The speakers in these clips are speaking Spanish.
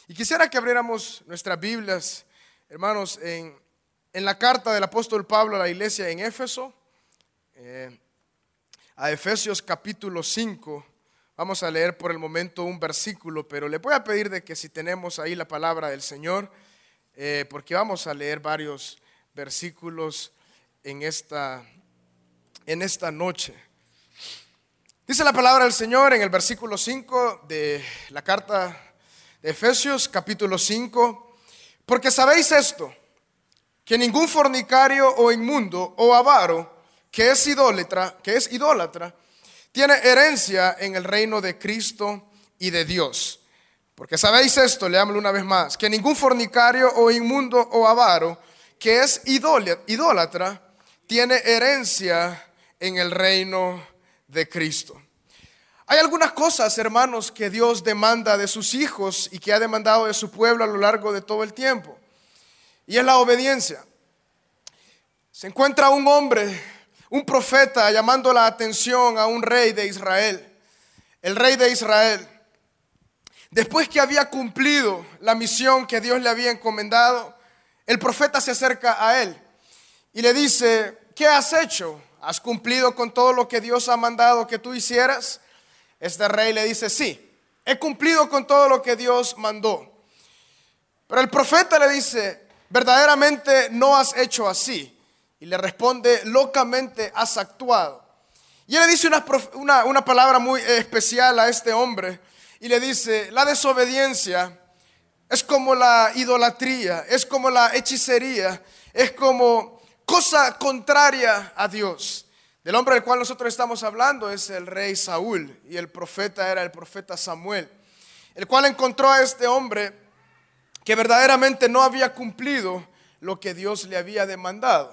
Y quisiera que abriéramos nuestras Biblias, hermanos, en la carta del apóstol Pablo a la iglesia en Éfeso, a Efesios capítulo 5. Vamos a leer por el momento un versículo, pero le voy a pedir de que si tenemos ahí la palabra del Señor, porque vamos a leer varios versículos en esta noche. Dice la palabra del Señor en el versículo 5 de la carta de Efesios capítulo 5, porque sabéis esto, que ningún fornicario o inmundo o avaro que es idólatra tiene herencia en el reino de Cristo y de Dios. Porque sabéis esto, leámoslo una vez más, que ningún fornicario o inmundo o avaro que es idólatra tiene herencia en el reino de Cristo. Hay algunas cosas, hermanos, que Dios demanda de sus hijos y que ha demandado de su pueblo a lo largo de todo el tiempo. Y es la obediencia. Se encuentra un hombre, un profeta, llamando la atención a un rey de Israel. El rey de Israel, después que había cumplido la misión que Dios le había encomendado, el profeta se acerca a él y le dice: ¿qué has hecho? ¿Has cumplido con todo lo que Dios ha mandado que tú hicieras? Este rey le dice: sí, he cumplido con todo lo que Dios mandó. Pero el profeta le dice: verdaderamente no has hecho así. Y le responde: locamente has actuado. Y él le dice una palabra muy especial a este hombre. Y le dice: la desobediencia es como la idolatría, es como la hechicería, es como cosa contraria a Dios. Del hombre del cual nosotros estamos hablando es el rey Saúl, y el profeta era el profeta Samuel, el cual encontró a este hombre que verdaderamente no había cumplido lo que Dios le había demandado.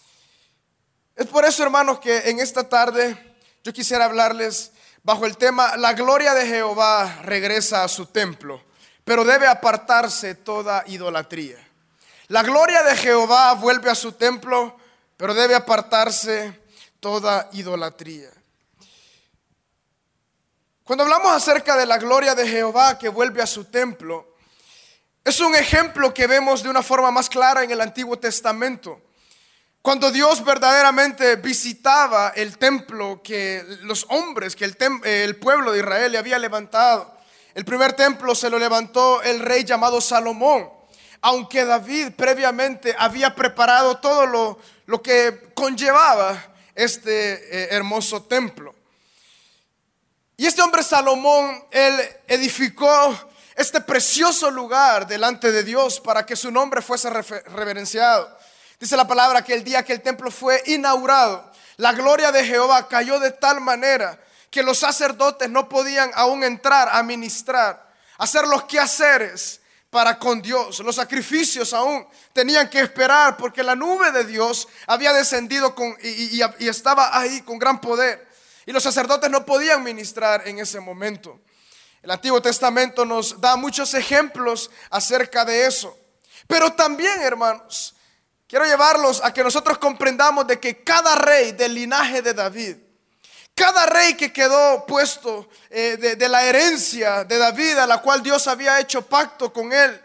Es por eso, hermanos, que en esta tarde yo quisiera hablarles bajo el tema: la gloria de Jehová regresa a su templo, pero debe apartarse toda idolatría. La gloria de Jehová vuelve a su templo, pero debe apartarse toda idolatría. Cuando hablamos acerca de la gloria de Jehová que vuelve a su templo, es un ejemplo que vemos de una forma más clara en el Antiguo Testamento. Cuando Dios verdaderamente visitaba el templo que los hombres, que el pueblo de Israel le había levantado. El primer templo se lo levantó el rey llamado Salomón, aunque David previamente había preparado todo lo que conllevaba este hermoso templo. Y este hombre Salomón, él edificó este precioso lugar delante de Dios para que su nombre fuese reverenciado. Dice la palabra que el día que el templo fue inaugurado, la gloria de Jehová cayó de tal manera que los sacerdotes no podían aún entrar a ministrar, hacer los quehaceres para con Dios. Los sacrificios aún tenían que esperar, porque la nube de Dios había descendido y estaba ahí con gran poder, y los sacerdotes no podían ministrar en ese momento. El Antiguo Testamento nos da muchos ejemplos acerca de eso. Pero también, hermanos, quiero llevarlos a que nosotros comprendamos de que cada rey del linaje de David, cada rey que quedó puesto de la herencia de David, a la cual Dios había hecho pacto con él,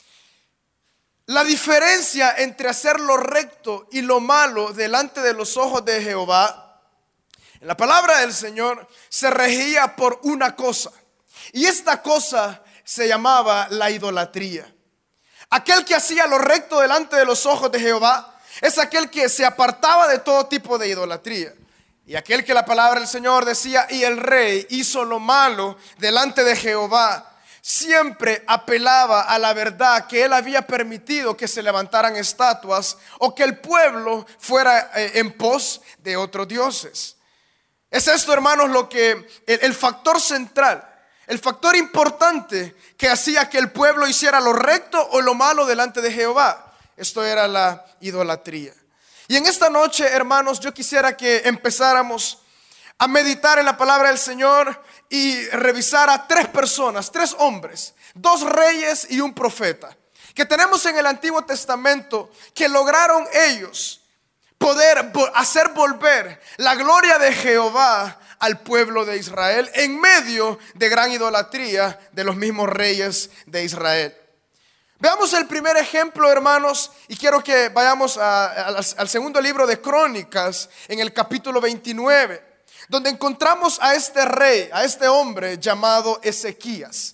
la diferencia entre hacer lo recto y lo malo delante de los ojos de Jehová, en la palabra del Señor, se regía por una cosa. Y esta cosa se llamaba la idolatría. Aquel que hacía lo recto delante de los ojos de Jehová es aquel que se apartaba de todo tipo de idolatría. Y aquel que la palabra del Señor decía: y el rey hizo lo malo delante de Jehová, siempre apelaba a la verdad, que él había permitido que se levantaran estatuas o que el pueblo fuera en pos de otros dioses. Es esto, hermanos, lo que el factor central, el factor importante que hacía que el pueblo hiciera lo recto o lo malo delante de Jehová. Esto era la idolatría. Y en esta noche, hermanos, yo quisiera que empezáramos a meditar en la palabra del Señor y revisar a tres personas, tres hombres, dos reyes y un profeta, que tenemos en el Antiguo Testamento, que lograron ellos poder hacer volver la gloria de Jehová al pueblo de Israel en medio de gran idolatría de los mismos reyes de Israel. Veamos el primer ejemplo, hermanos, y quiero que vayamos al segundo libro de Crónicas, en el capítulo 29, donde encontramos a este rey, a este hombre llamado Ezequías.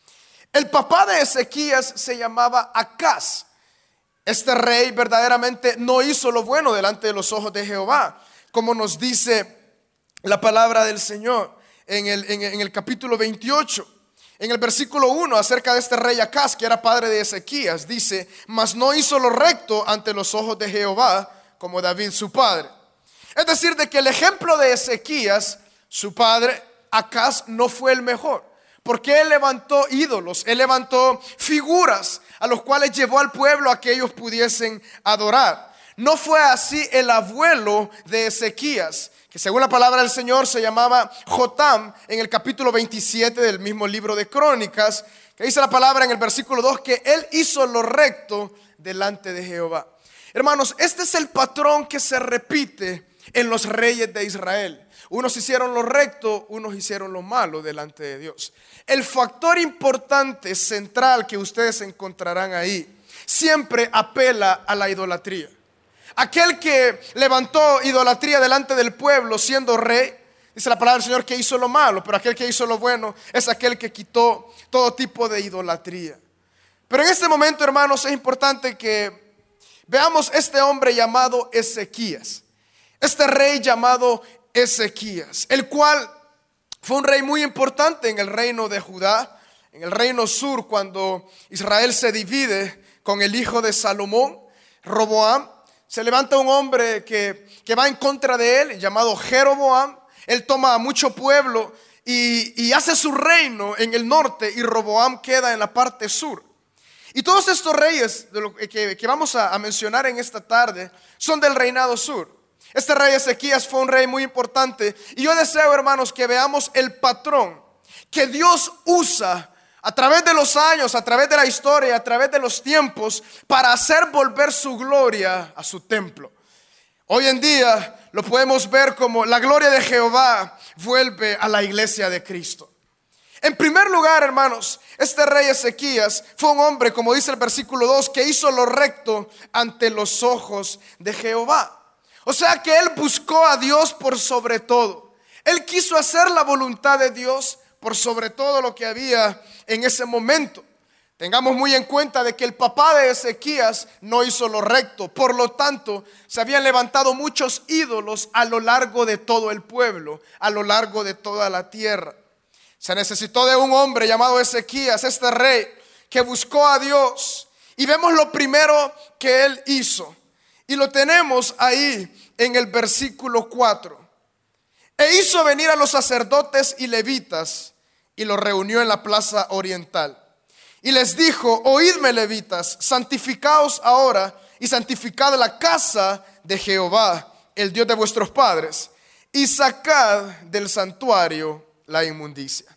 El papá de Ezequías se llamaba Acaz. Este rey verdaderamente no hizo lo bueno delante de los ojos de Jehová, como nos dice la palabra del Señor en el capítulo 28. En el versículo 1, acerca de este rey Acaz, que era padre de Ezequías, dice: mas no hizo lo recto ante los ojos de Jehová, como David su padre. Es decir, de que el ejemplo de Ezequías, su padre Acaz, no fue el mejor, porque él levantó ídolos, él levantó figuras a los cuales llevó al pueblo a que ellos pudiesen adorar. No fue así el abuelo de Ezequías, que según la palabra del Señor se llamaba Jotam, en el capítulo 27 del mismo libro de Crónicas, que dice la palabra en el versículo 2 que él hizo lo recto delante de Jehová. Hermanos, este es el patrón que se repite en los reyes de Israel. Unos hicieron lo recto, unos hicieron lo malo delante de Dios. El factor importante, central, que ustedes encontrarán ahí, siempre apela a la idolatría. Aquel que levantó idolatría delante del pueblo siendo rey, dice la palabra del Señor que hizo lo malo, pero aquel que hizo lo bueno es aquel que quitó todo tipo de idolatría. Pero en este momento, hermanos, es importante que veamos este hombre llamado Ezequías, este rey llamado Ezequías, el cual fue un rey muy importante en el reino de Judá, en el reino sur, cuando Israel se divide con el hijo de Salomón, Roboam. Se levanta un hombre que va en contra de él, llamado Jeroboam. Él toma a mucho pueblo y hace su reino en el norte, y Roboam queda en la parte sur. Y todos estos reyes que vamos a mencionar en esta tarde son del reinado sur. Este rey Ezequías fue un rey muy importante, y yo deseo, hermanos, que veamos el patrón que Dios usa a través de los años, a través de la historia, a través de los tiempos, para hacer volver su gloria a su templo. Hoy en día lo podemos ver como la gloria de Jehová vuelve a la iglesia de Cristo. En primer lugar, hermanos, este rey Ezequías fue un hombre, como dice el versículo 2, que hizo lo recto ante los ojos de Jehová. O sea que él buscó a Dios por sobre todo. Él quiso hacer la voluntad de Dios por sobre todo lo que había en ese momento. Tengamos muy en cuenta de que el papá de Ezequías no hizo lo recto. Por lo tanto, se habían levantado muchos ídolos a lo largo de todo el pueblo, a lo largo de toda la tierra. Se necesitó de un hombre llamado Ezequías, este rey, que buscó a Dios. Y vemos lo primero que él hizo. Y lo tenemos ahí en el versículo 4. E hizo venir a los sacerdotes y levitas y los reunió en la plaza oriental. Y les dijo: oídme, levitas, santificaos ahora y santificad la casa de Jehová, el Dios de vuestros padres, y sacad del santuario la inmundicia.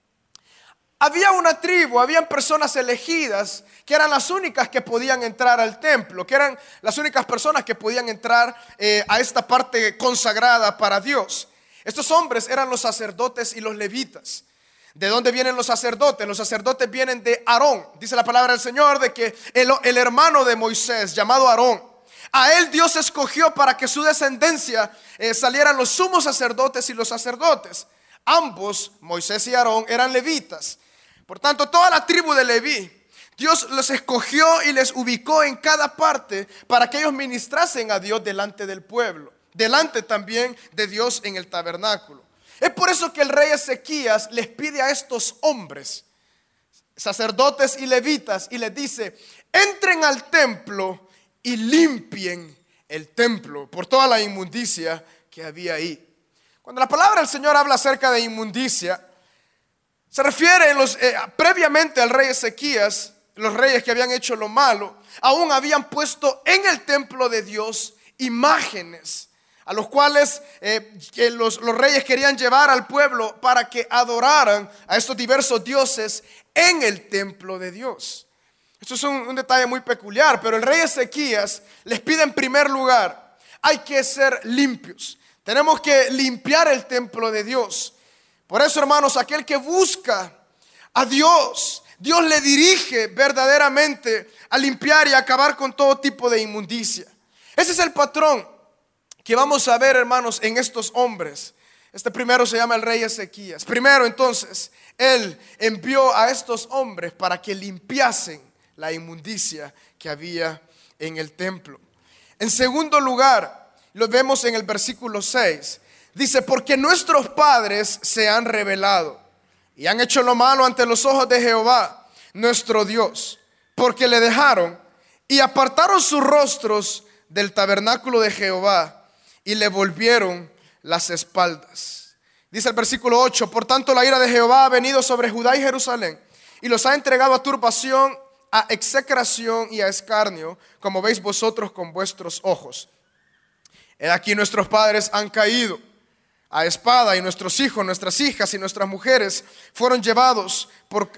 Había una tribu, habían personas elegidas que eran las únicas que podían entrar al templo, que eran las únicas personas que podían entrar a esta parte consagrada para Dios. Estos hombres eran los sacerdotes y los levitas. ¿De dónde vienen los sacerdotes? Los sacerdotes vienen de Aarón. Dice la palabra del Señor de que el hermano de Moisés, llamado Aarón, a él Dios escogió para que su descendencia salieran los sumos sacerdotes y los sacerdotes. Ambos, Moisés y Aarón, eran levitas. Por tanto, toda la tribu de Leví, Dios los escogió y les ubicó en cada parte para que ellos ministrasen a Dios delante del pueblo, delante también de Dios en el tabernáculo. Es por eso que el rey Ezequías les pide a estos hombres, sacerdotes y levitas, y les dice: entren al templo y limpien el templo por toda la inmundicia que había ahí. Cuando la palabra del Señor habla acerca de inmundicia, se refiere previamente al rey Ezequías. Los reyes que habían hecho lo malo aún habían puesto en el templo de Dios imágenes a los cuales que los reyes querían llevar al pueblo para que adoraran a estos diversos dioses en el templo de Dios. Esto es un detalle muy peculiar, pero el rey Ezequías les pide en primer lugar: hay que ser limpios. Tenemos que limpiar el templo de Dios. Por eso, hermanos, aquel que busca a Dios, Dios le dirige verdaderamente a limpiar y acabar con todo tipo de inmundicia. Ese es el patrón que vamos a ver, hermanos, en estos hombres. Este primero se llama el rey Ezequías. Primero, entonces, él envió a estos hombres para que limpiasen la inmundicia que había en el templo. En segundo lugar, lo vemos en el versículo 6. Dice, porque nuestros padres se han rebelado y han hecho lo malo ante los ojos de Jehová, nuestro Dios, porque le dejaron y apartaron sus rostros del tabernáculo de Jehová y le volvieron las espaldas. Dice el versículo 8, por tanto la ira de Jehová ha venido sobre Judá y Jerusalén y los ha entregado a turbación, a execración y a escarnio, como veis vosotros con vuestros ojos. He aquí nuestros padres han caído a espada y nuestros hijos, nuestras hijas y nuestras mujeres fueron llevados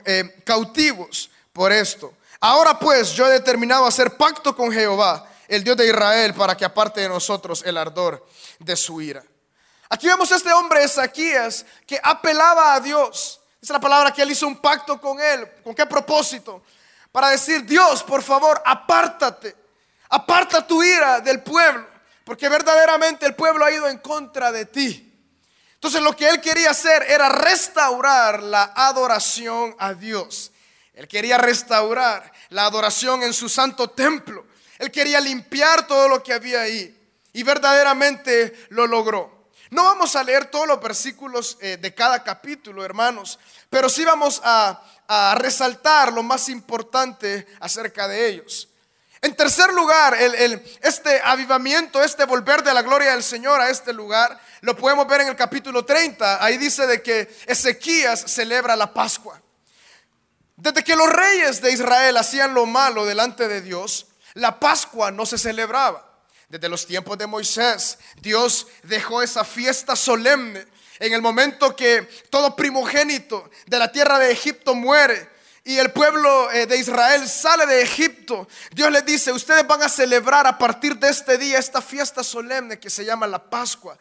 cautivos por esto. Ahora pues yo he determinado hacer pacto con Jehová, el Dios de Israel, para que aparte de nosotros el ardor de su ira. Aquí vemos a este hombre Ezequías que apelaba a Dios. Dice la palabra que él hizo un pacto con él. ¿Con qué propósito? Para decir, Dios, por favor, apártate. Aparta tu ira del pueblo, porque verdaderamente el pueblo ha ido en contra de ti. Entonces lo que él quería hacer era restaurar la adoración a Dios. Él quería restaurar la adoración en su santo templo. Él quería limpiar todo lo que había ahí. Y verdaderamente lo logró. No vamos a leer todos los versículos de cada capítulo, hermanos, pero sí vamos a resaltar lo más importante acerca de ellos. En tercer lugar, este avivamiento, este volver de la gloria del Señor a este lugar, lo podemos ver en el capítulo 30. Ahí dice de que Ezequías celebra la Pascua. Desde que los reyes de Israel hacían lo malo delante de Dios, la Pascua no se celebraba. Desde los tiempos de Moisés, Dios dejó esa fiesta solemne en el momento que todo primogénito de la tierra de Egipto muere y el pueblo de Israel sale de Egipto. Dios les dice, ustedes van a celebrar a partir de este día esta fiesta solemne que se llama la Pascua.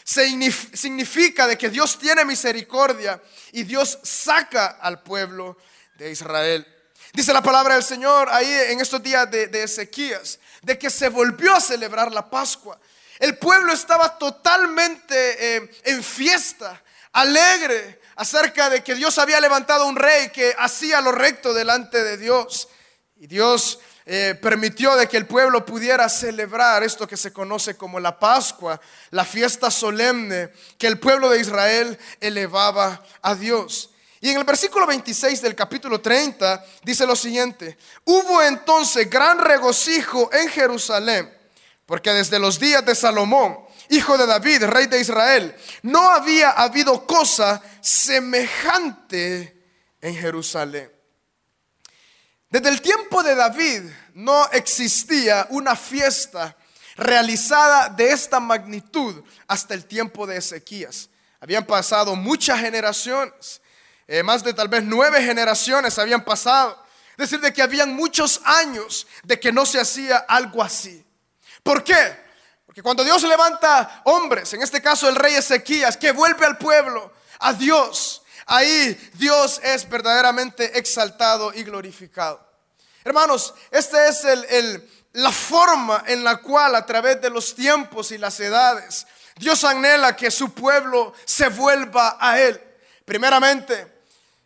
Significa de que Dios tiene misericordia y Dios saca al pueblo de Israel. Dice la palabra del Señor ahí en estos días de Ezequías, de que se volvió a celebrar la Pascua. El pueblo estaba totalmente en fiesta, alegre, acerca de que Dios había levantado un rey que hacía lo recto delante de Dios. Y Dios permitió de que el pueblo pudiera celebrar esto que se conoce como la Pascua, la fiesta solemne que el pueblo de Israel elevaba a Dios. Y en el versículo 26 del capítulo 30 dice lo siguiente: hubo entonces gran regocijo en Jerusalén, porque desde los días de Salomón, hijo de David, rey de Israel, no había habido cosa semejante en Jerusalén. Desde el tiempo de David no existía una fiesta realizada de esta magnitud hasta el tiempo de Ezequías. Habían pasado muchas generaciones. Más de tal vez 9 generaciones habían pasado. Es decir, de que habían muchos años de que no se hacía algo así. ¿Por qué? Porque cuando Dios levanta hombres, en este caso el rey Ezequías, que vuelve al pueblo a Dios, ahí Dios es verdaderamente exaltado y glorificado. Hermanos, esta es la forma en la cual a través de los tiempos y las edades Dios anhela que su pueblo se vuelva a Él. Primeramente,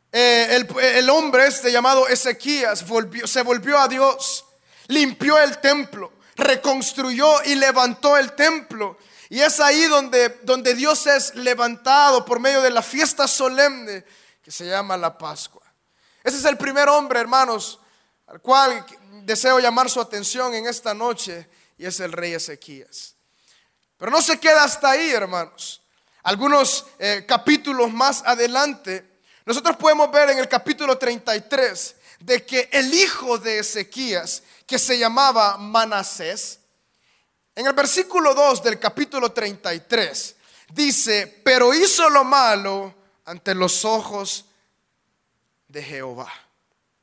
el hombre llamado Ezequías se volvió a Dios, limpió el templo, reconstruyó y levantó el templo. Y es ahí donde Dios es levantado por medio de la fiesta solemne que se llama la Pascua. Ese es el primer hombre, hermanos, al cual deseo llamar su atención en esta noche, y es el rey Ezequías. Pero no se queda hasta ahí, hermanos. Algunos capítulos más adelante, nosotros podemos ver en el capítulo 33 de que el hijo de Ezequías, que se llamaba Manasés, en el versículo 2 del capítulo 33 dice: pero hizo lo malo ante los ojos de Jehová.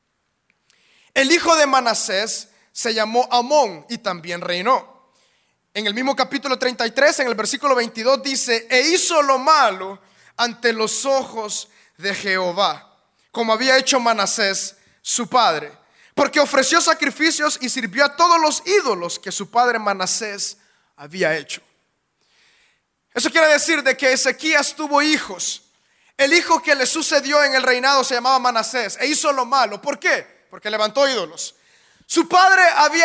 El hijo de Manasés se llamó Amón y también reinó. en el mismo capítulo 33, en el versículo 22 dice: e hizo lo malo ante los ojos de Jehová, como había hecho Manasés su padre, porque ofreció sacrificios y sirvió a todos los ídolos que su padre Manasés había hecho. Eso quiere decir de que Ezequías tuvo hijos. El hijo que le sucedió en el reinado se llamaba Manasés e hizo lo malo. ¿Por qué? Porque levantó ídolos. Su padre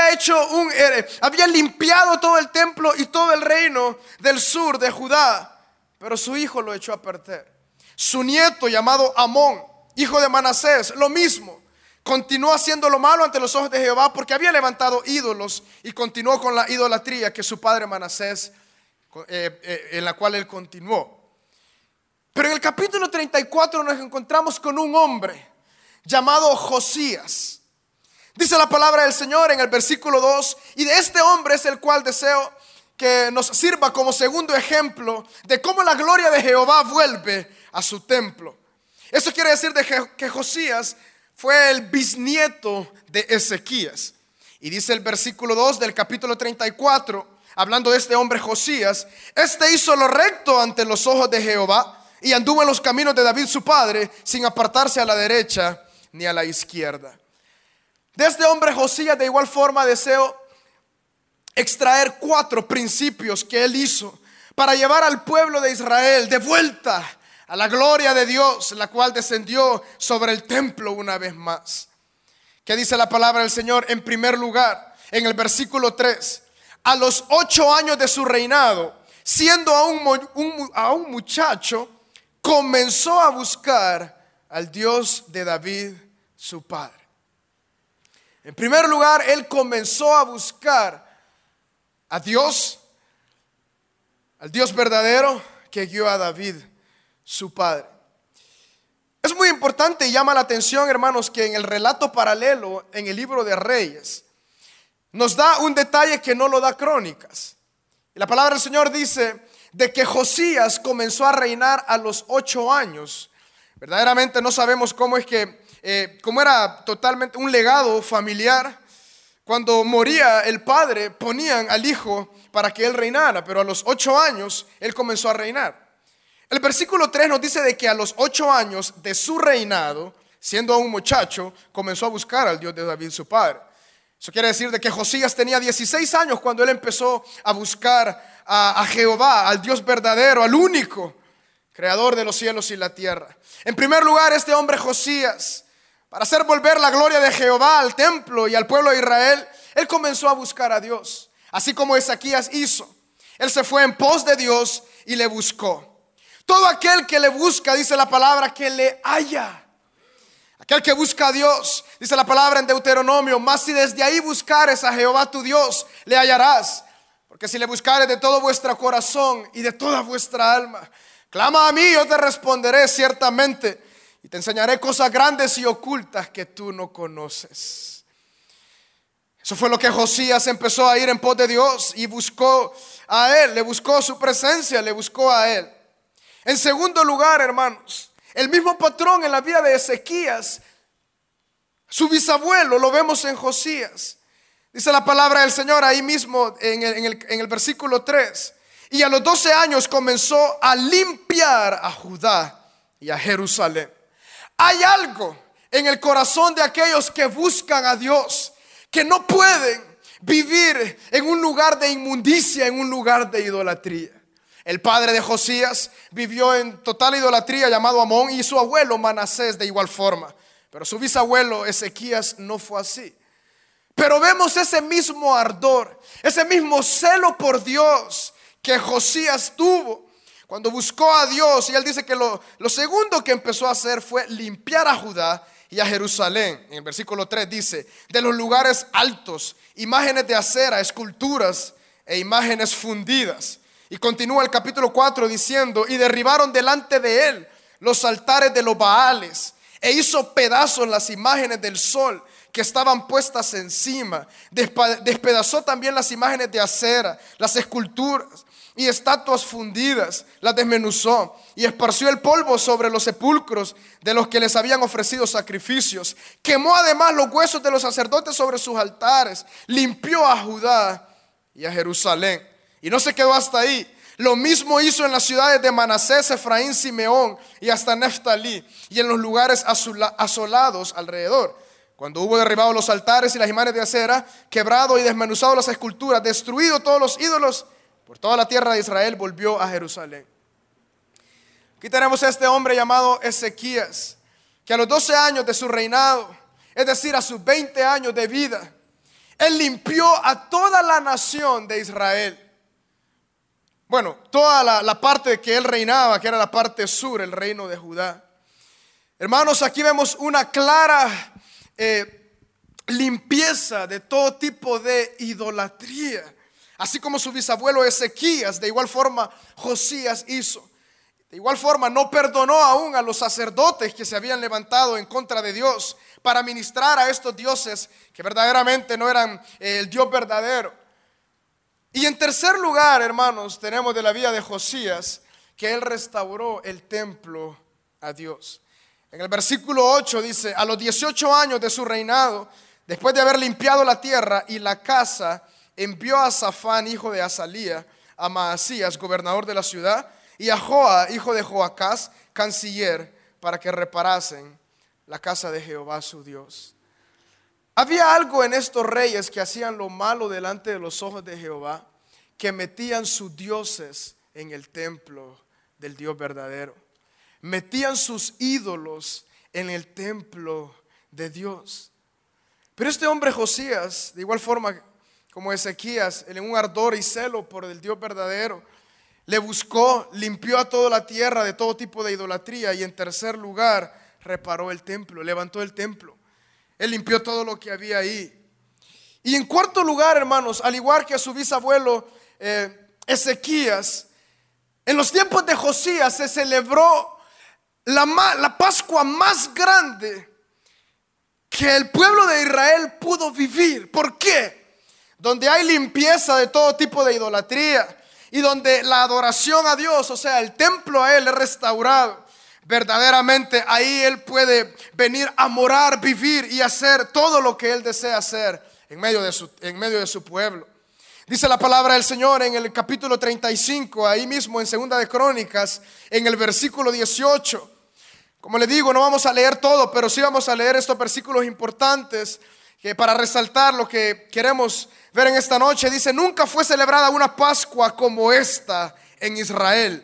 había limpiado todo el templo y todo el reino del sur de Judá, pero su hijo lo echó a perder. Su nieto, llamado Amón, hijo de Manasés, lo mismo. Continuó haciendo lo malo ante los ojos de Jehová porque había levantado ídolos y continuó con la idolatría que su padre Manasés, en la cual él continuó. Pero en el capítulo 34 nos encontramos con un hombre llamado Josías. Dice la palabra del Señor en el versículo 2: y de este hombre es el cual deseo que nos sirva como segundo ejemplo de cómo la gloria de Jehová vuelve a su templo. Eso quiere decir que Josías fue el bisnieto de Ezequías. Y dice el versículo 2 del capítulo 34, hablando de este hombre Josías: este hizo lo recto ante los ojos de Jehová y anduvo en los caminos de David su padre, sin apartarse a la derecha ni a la izquierda. De este hombre Josías, de igual forma, deseo extraer 4 principios que él hizo para llevar al pueblo de Israel de vuelta a la gloria de Dios, la cual descendió sobre el templo una vez más. ¿Qué dice la palabra del Señor? En primer lugar, en el versículo 3: a los 8 años de su reinado, siendo aún un muchacho, comenzó a buscar al Dios de David su padre. En primer lugar, él comenzó a buscar a Dios, al Dios verdadero que guió a David su padre. Es muy importante y llama la atención, hermanos, que en el relato paralelo en el libro de Reyes nos da un detalle que no lo da Crónicas. Y la palabra del Señor dice de que Josías comenzó a reinar a los 8 años. Verdaderamente no sabemos cómo es que como era totalmente un legado familiar, cuando moría el padre ponían al hijo para que él reinara, pero a los 8 años él comenzó a reinar. El versículo 3 nos dice de que a los 8 años de su reinado, siendo aún muchacho, comenzó a buscar al Dios de David su padre. Eso quiere decir de que Josías tenía 16 años cuando él empezó a buscar a Jehová, al Dios verdadero, al único creador de los cielos y la tierra. En primer lugar, este hombre Josías, para hacer volver la gloria de Jehová al templo y al pueblo de Israel, él comenzó a buscar a Dios, así como Ezequías hizo. Él se fue en pos de Dios y le buscó. Todo aquel que le busca, dice la palabra, que le halla. Aquel que busca a Dios, dice la palabra en Deuteronomio: mas si desde ahí buscares a Jehová tu Dios, le hallarás. Porque si le buscares de todo vuestro corazón y de toda vuestra alma, clama a mí, yo te responderé ciertamente, y te enseñaré cosas grandes y ocultas que tú no conoces. Eso fue lo que Josías empezó a ir en pos de Dios y buscó a él, le buscó su presencia, le buscó a él. En segundo lugar, hermanos, el mismo patrón en la vida de Ezequías, su bisabuelo, lo vemos en Josías. Dice la palabra del Señor ahí mismo en el versículo 3: y a los 12 años comenzó a limpiar a Judá y a Jerusalén. Hay algo en el corazón de aquellos que buscan a Dios, que no pueden vivir en un lugar de inmundicia, en un lugar de idolatría. El padre de Josías vivió en total idolatría, llamado Amón, y su abuelo Manasés de igual forma. Pero su bisabuelo Ezequías no fue así. Pero vemos ese mismo ardor, ese mismo celo por Dios que Josías tuvo cuando buscó a Dios. Y él dice que lo segundo que empezó a hacer fue limpiar a Judá y a Jerusalén. En el versículo 3 dice: de los lugares altos, imágenes de acera, esculturas e imágenes fundidas. Y continúa el capítulo 4 diciendo: y derribaron delante de él los altares de los Baales, e hizo pedazos las imágenes del sol que estaban puestas encima. Despedazó también las imágenes de acera, las esculturas y estatuas fundidas, las desmenuzó y esparció el polvo sobre los sepulcros de los que les habían ofrecido sacrificios. Quemó además los huesos de los sacerdotes sobre sus altares. Limpió a Judá y a Jerusalén. Y no se quedó hasta ahí. Lo mismo hizo en las ciudades de Manasés, Efraín, Simeón y hasta Neftalí, y en los lugares asolados alrededor. Cuando hubo derribado los altares y las imágenes de acera, quebrado y desmenuzado las esculturas, destruido todos los ídolos, por toda la tierra de Israel volvió a Jerusalén. Aquí tenemos a este hombre llamado Ezequías, que a los 12 años de su reinado, es decir, a sus 20 años de vida, él limpió a toda la nación de Israel. Bueno, toda la parte que él reinaba, que era la parte sur, el reino de Judá. Hermanos, aquí vemos una clara limpieza de todo tipo de idolatría. Así como su bisabuelo Ezequías, de igual forma Josías hizo. De igual forma no perdonó aún a los sacerdotes que se habían levantado en contra de Dios para ministrar a estos dioses que verdaderamente no eran el Dios verdadero. Y en tercer lugar, hermanos, tenemos de la vida de Josías que él restauró el templo a Dios. En el versículo 8 dice: a los 18 años de su reinado, después de haber limpiado la tierra y la casa, envió a Safán, hijo de Azalía, a Maasías, gobernador de la ciudad, y a Joa, hijo de Joacás, canciller, para que reparasen la casa de Jehová su Dios. Había algo en estos reyes que hacían lo malo delante de los ojos de Jehová, que metían sus dioses en el templo del Dios verdadero. Metían sus ídolos en el templo de Dios. Pero este hombre Josías, de igual forma como Ezequías, en un ardor y celo por el Dios verdadero, le buscó, limpió a toda la tierra de todo tipo de idolatría, y en tercer lugar reparó el templo, levantó el templo. Él limpió todo lo que había ahí. Y en cuarto lugar, hermanos, al igual que a su bisabuelo Ezequías, en los tiempos de Josías se celebró la Pascua más grande que el pueblo de Israel pudo vivir. ¿Por qué? Donde hay limpieza de todo tipo de idolatría y donde la adoración a Dios, o sea, el templo a Él es restaurado. Verdaderamente ahí Él puede venir a morar, vivir y hacer todo lo que Él desea hacer en medio de su pueblo. Dice la palabra del Señor en el capítulo 35, ahí mismo en Segunda de Crónicas, en el versículo 18. Como le digo, no vamos a leer todo, pero sí vamos a leer estos versículos importantes que para resaltar lo que queremos ver en esta noche. Dice: nunca fue celebrada una Pascua como esta en Israel.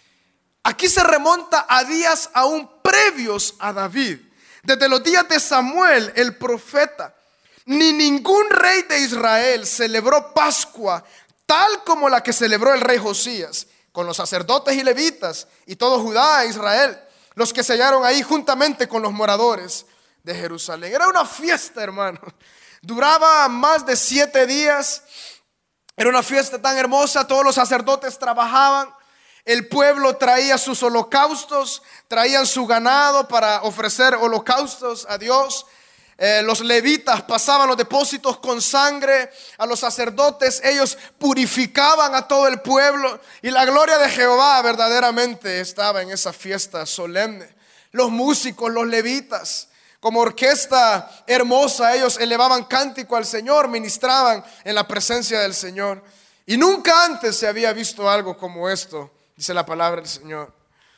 Aquí se remonta a días aún previos a David, desde los días de Samuel el profeta. Ni ningún rey de Israel celebró Pascua tal como la que celebró el rey Josías, con los sacerdotes y levitas y todo Judá e Israel, los que se hallaron ahí juntamente con los moradores de Jerusalén. Era una fiesta, hermano. Duraba más de 7 días. Era una fiesta tan hermosa. Todos los sacerdotes trabajaban. El pueblo traía sus holocaustos, traían su ganado para ofrecer holocaustos a Dios. Los levitas pasaban los depósitos con sangre a los sacerdotes. Ellos purificaban a todo el pueblo, y la gloria de Jehová verdaderamente estaba en esa fiesta solemne. Los músicos, los levitas, como orquesta hermosa, ellos elevaban cántico al Señor, ministraban en la presencia del Señor. Y nunca antes se había visto algo como esto, dice la palabra del Señor.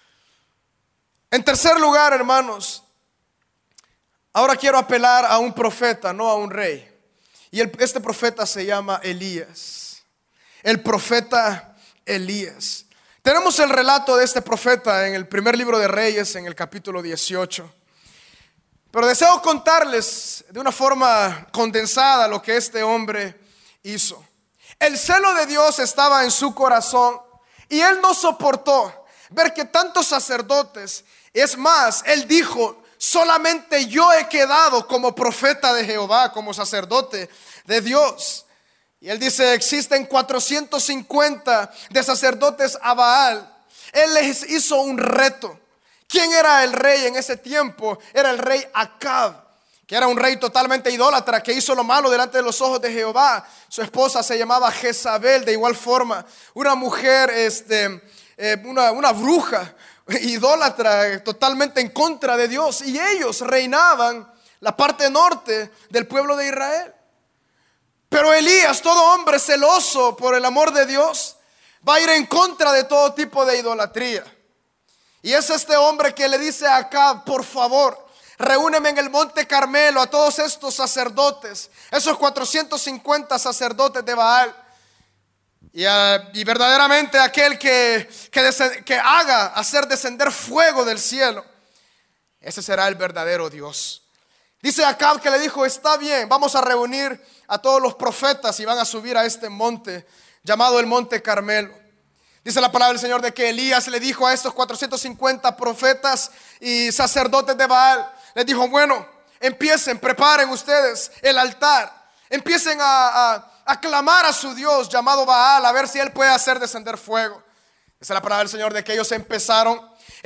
En tercer lugar, hermanos, ahora quiero apelar a un profeta, no a un rey. Y este profeta se llama Elías. El profeta Elías. Tenemos el relato de este profeta en el primer libro de Reyes, en el capítulo 18. Pero deseo contarles de una forma condensada lo que este hombre hizo. El celo de Dios estaba en su corazón, y él no soportó ver que tantos sacerdotes, es más, él dijo: solamente yo he quedado como profeta de Jehová, como sacerdote de Dios. Y él dice: existen 450 de sacerdotes a Baal. Él les hizo un reto. ¿Quién era el rey en ese tiempo? Era el rey Acab, que era un rey totalmente idólatra, que hizo lo malo delante de los ojos de Jehová. Su esposa se llamaba Jezabel, de igual forma, una mujer, una bruja idólatra, totalmente en contra de Dios. Y ellos reinaban la parte norte del pueblo de Israel. Pero Elías, todo hombre celoso por el amor de Dios, va a ir en contra de todo tipo de idolatría. Y es este hombre que le dice a Acab: por favor, reúneme en el monte Carmelo a todos estos sacerdotes, esos 450 sacerdotes de Baal. Y verdaderamente aquel que haga hacer descender fuego del cielo, ese será el verdadero Dios. Dice Acab que le dijo: está bien, vamos a reunir a todos los profetas y van a subir a este monte llamado el monte Carmelo. Dice la palabra del Señor de que Elías le dijo a estos 450 profetas y sacerdotes de Baal, les dijo: bueno, empiecen, preparen ustedes el altar, empiecen a clamar a su Dios llamado Baal, a ver si él puede hacer descender fuego. Dice la palabra del Señor de que ellos empezaron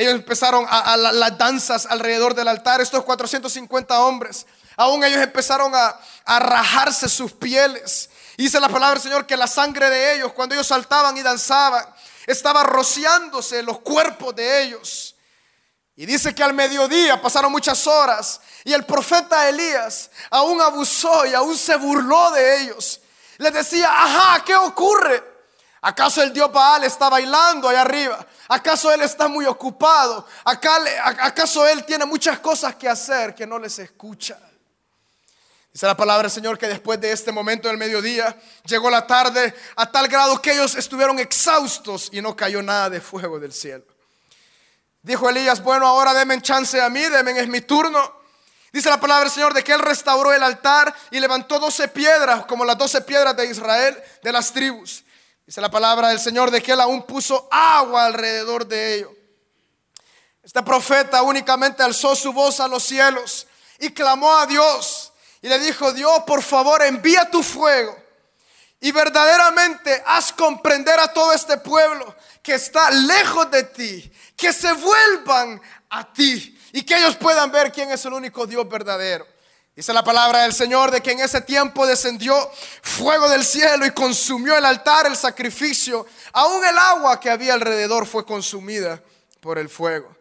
a las danzas alrededor del altar. Estos 450 hombres, aún ellos empezaron a rajarse sus pieles. Y dice la palabra del Señor que la sangre de ellos, cuando ellos saltaban y danzaban, estaba rociándose los cuerpos de ellos. Y dice que al mediodía pasaron muchas horas y el profeta Elías aún abusó y aún se burló de ellos. Les decía: ajá, ¿qué ocurre? ¿Acaso el dios Baal está bailando allá arriba? ¿Acaso él está muy ocupado? ¿Acaso él tiene muchas cosas que hacer que no les escucha? Dice la palabra del Señor que después de este momento del mediodía llegó la tarde, a tal grado que ellos estuvieron exhaustos y no cayó nada de fuego del cielo. Dijo Elías: bueno, ahora denme chance a mí, es mi turno. Dice la palabra del Señor de que él restauró el altar y levantó 12 piedras, como las 12 piedras de Israel, de las tribus. Dice la palabra del Señor de que él aún puso agua alrededor de ello. Este profeta únicamente alzó su voz a los cielos y clamó a Dios y le dijo: Dios, por favor, envía tu fuego y verdaderamente haz comprender a todo este pueblo que está lejos de ti, que se vuelvan a ti y que ellos puedan ver quién es el único Dios verdadero. Dice la palabra del Señor de que en ese tiempo descendió fuego del cielo y consumió el altar, el sacrificio. Aún el agua que había alrededor fue consumida por el fuego.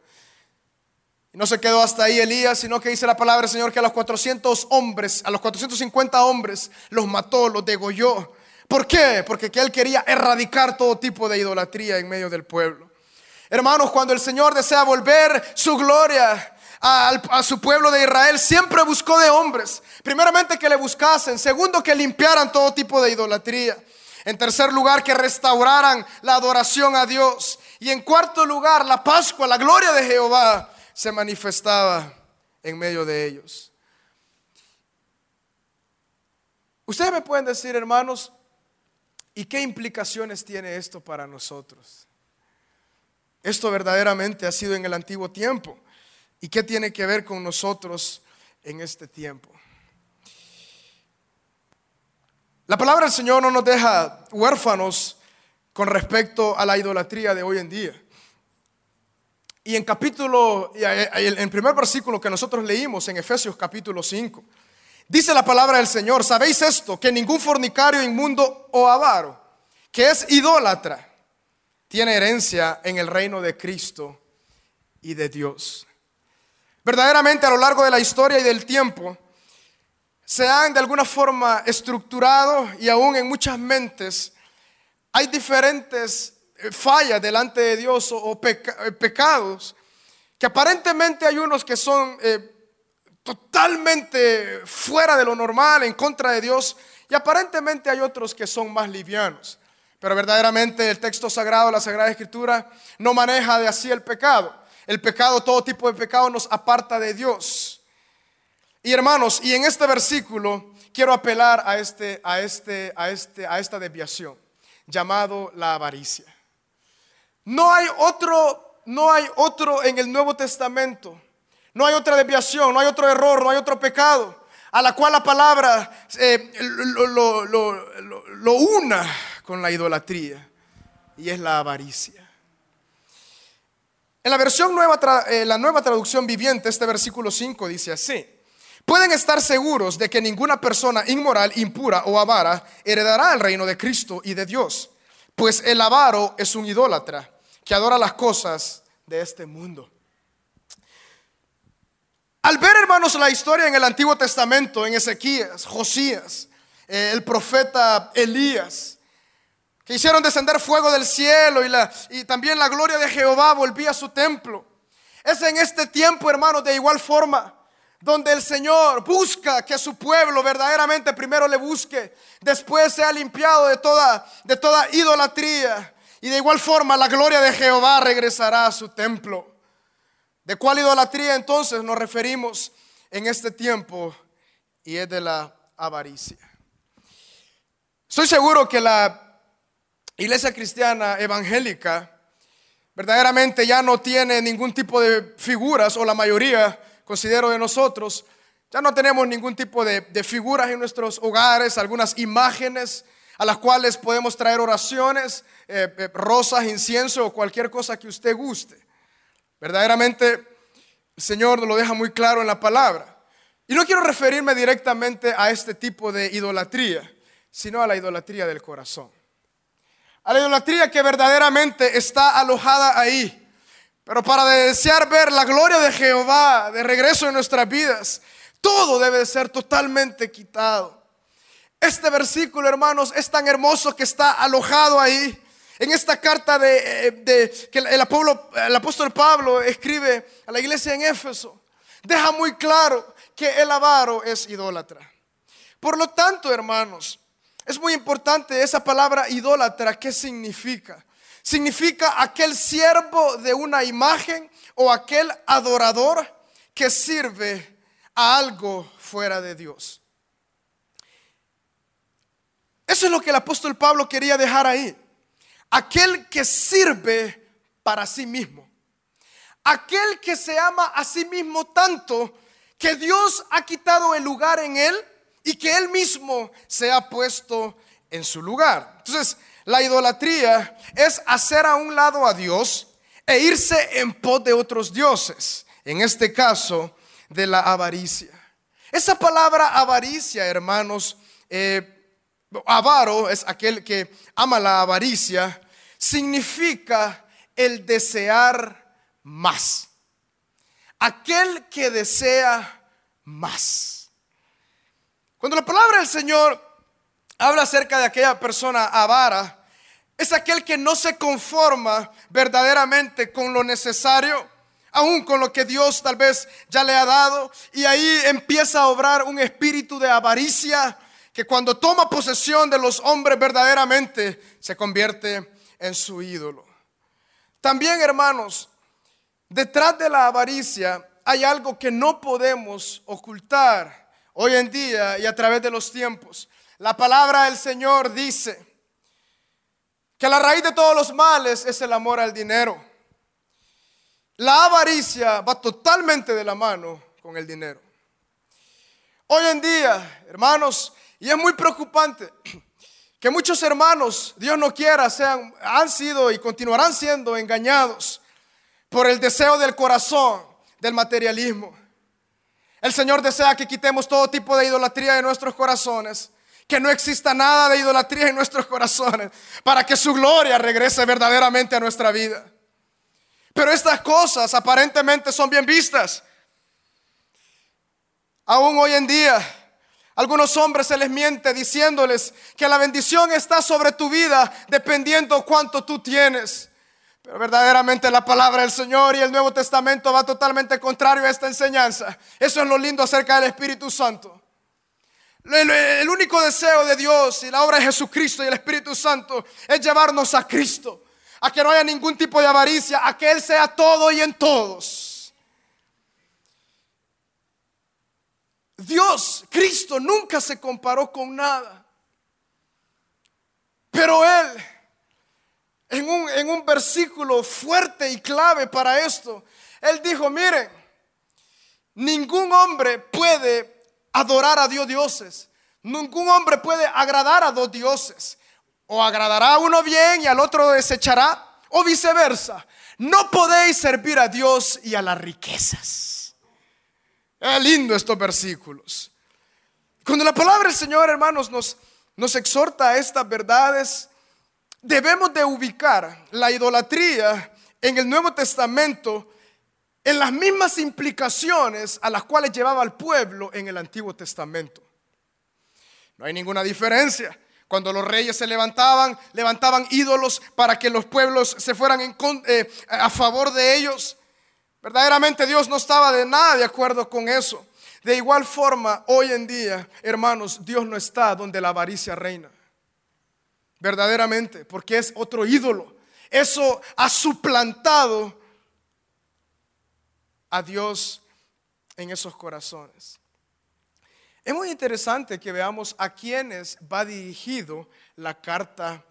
Y no se quedó hasta ahí Elías, sino que dice la palabra del Señor que a los 400 hombres, a los 450 hombres los mató, los degolló. ¿Por qué? Porque que él quería erradicar todo tipo de idolatría en medio del pueblo. Hermanos, cuando el Señor desea volver su gloria a su pueblo de Israel, siempre buscó de hombres. Primeramente que le buscasen. Segundo, que limpiaran todo tipo de idolatría. En tercer lugar, que restauraran la adoración a Dios. Y en cuarto lugar, la Pascua, la gloria de Jehová se manifestaba en medio de ellos. Ustedes me pueden decir, hermanos, ¿y qué implicaciones tiene esto para nosotros? Esto verdaderamente ha sido en el antiguo tiempo. ¿Y qué tiene que ver con nosotros en este tiempo? La palabra del Señor no nos deja huérfanos con respecto a la idolatría de hoy en día. Y en el primer versículo que nosotros leímos en Efesios capítulo 5, dice la palabra del Señor: ¿sabéis esto? Que ningún fornicario, inmundo o avaro, que es idólatra, tiene herencia en el reino de Cristo y de Dios. Verdaderamente, a lo largo de la historia y del tiempo, se han de alguna forma estructurado, y aún en muchas mentes hay diferentes fallas delante de Dios o pecados, que aparentemente hay unos que son totalmente fuera de lo normal, en contra de Dios, y aparentemente hay otros que son más livianos. Pero verdaderamente el texto sagrado, la Sagrada Escritura, no maneja de así el pecado. El pecado, todo tipo de pecado, nos aparta de Dios. Y hermanos, y en este versículo quiero apelar a esta desviación llamado la avaricia. No hay otro en el Nuevo Testamento. No hay otra desviación, no hay otro error, no hay otro pecado a la cual la palabra lo una con la idolatría, y es la avaricia. En la versión la nueva traducción viviente, este versículo 5 dice así: pueden estar seguros de que ninguna persona inmoral, impura o avara heredará el reino de Cristo y de Dios, pues el avaro es un idólatra que adora las cosas de este mundo. Al ver, hermanos, la historia en el Antiguo Testamento, en Ezequías, Josías, el profeta Elías, que hicieron descender fuego del cielo y también la gloria de Jehová volvía a su templo. Es en este tiempo, hermanos, de igual forma, donde el Señor busca que su pueblo verdaderamente primero le busque, después sea limpiado de toda idolatría, y de igual forma la gloria de Jehová regresará a su templo. ¿De cuál idolatría entonces nos referimos en este tiempo? Y es de la avaricia. Estoy seguro que la iglesia cristiana evangélica verdaderamente ya no tiene ningún tipo de figuras, o la mayoría, considero, de nosotros, ya no tenemos ningún tipo de figuras en nuestros hogares, algunas imágenes a las cuales podemos traer oraciones, rosas, incienso o cualquier cosa que usted guste. Verdaderamente el Señor nos lo deja muy claro en la palabra. Y no quiero referirme directamente a este tipo de idolatría, sino a la idolatría del corazón. A la idolatría que verdaderamente está alojada ahí. Pero para desear ver la gloria de Jehová de regreso en nuestras vidas, todo debe de ser totalmente quitado. Este versículo, hermanos, es tan hermoso que está alojado ahí. En esta carta que el apóstol Pablo escribe a la iglesia en Éfeso, deja muy claro que el avaro es idólatra. Por lo tanto, hermanos, es muy importante esa palabra idólatra. ¿Qué significa? Significa aquel siervo de una imagen o aquel adorador que sirve a algo fuera de Dios. Eso es lo que el apóstol Pablo quería dejar ahí. Aquel que sirve para sí mismo. Aquel que se ama a sí mismo tanto que Dios ha quitado el lugar en él y que él mismo se ha puesto en su lugar. Entonces, la idolatría es hacer a un lado a Dios e irse en pos de otros dioses. En este caso, de la avaricia. Esa palabra avaricia, hermanos, avaro es aquel que ama la avaricia, significa el desear más. Aquel que desea más. Cuando la palabra del Señor habla acerca de aquella persona avara, es aquel que no se conforma verdaderamente con lo necesario, aún con lo que Dios tal vez ya le ha dado, y ahí empieza a obrar un espíritu de avaricia que cuando toma posesión de los hombres verdaderamente se convierte en su ídolo. También, hermanos, detrás de la avaricia hay algo que no podemos ocultar hoy en día y a través de los tiempos. La palabra del Señor dice que la raíz de todos los males es el amor al dinero. La avaricia va totalmente de la mano con el dinero. Hoy en día, hermanos, y es muy preocupante que muchos hermanos, Dios no quiera, han sido y continuarán siendo engañados por el deseo del corazón, del materialismo. El Señor desea que quitemos todo tipo de idolatría de nuestros corazones, que no exista nada de idolatría en nuestros corazones, para que su gloria regrese verdaderamente a nuestra vida. Pero estas cosas aparentemente son bien vistas. Aún hoy en día, algunos hombres se les miente diciéndoles que la bendición está sobre tu vida dependiendo cuánto tú tienes. Pero verdaderamente la palabra del Señor y el Nuevo Testamento va totalmente contrario a esta enseñanza. Eso es lo lindo acerca del Espíritu Santo. El único deseo de Dios y la obra de Jesucristo y el Espíritu Santo es llevarnos a Cristo, a que no haya ningún tipo de avaricia, a que Él sea todo y en todos. Dios, Cristo, nunca se comparó con nada. Pero Él, en un versículo fuerte y clave para esto, Él dijo: miren, ningún hombre puede adorar a dos dioses. Ningún hombre puede agradar a dos dioses. O agradará a uno bien y al otro desechará, o viceversa. No podéis servir a Dios y a las riquezas. Es lindo estos versículos. Cuando la palabra del Señor, hermanos, nos exhorta a estas verdades, debemos de ubicar la idolatría en el Nuevo Testamento en las mismas implicaciones a las cuales llevaba al pueblo en el Antiguo Testamento. No hay ninguna diferencia. Cuando los reyes se levantaban ídolos para que los pueblos se fueran a favor de ellos. Verdaderamente Dios no estaba de nada de acuerdo con eso. De igual forma, hoy en día, hermanos, Dios no está donde la avaricia reina. Verdaderamente, porque es otro ídolo. Eso ha suplantado a Dios en esos corazones. Es muy interesante que veamos a quienes va dirigido la carta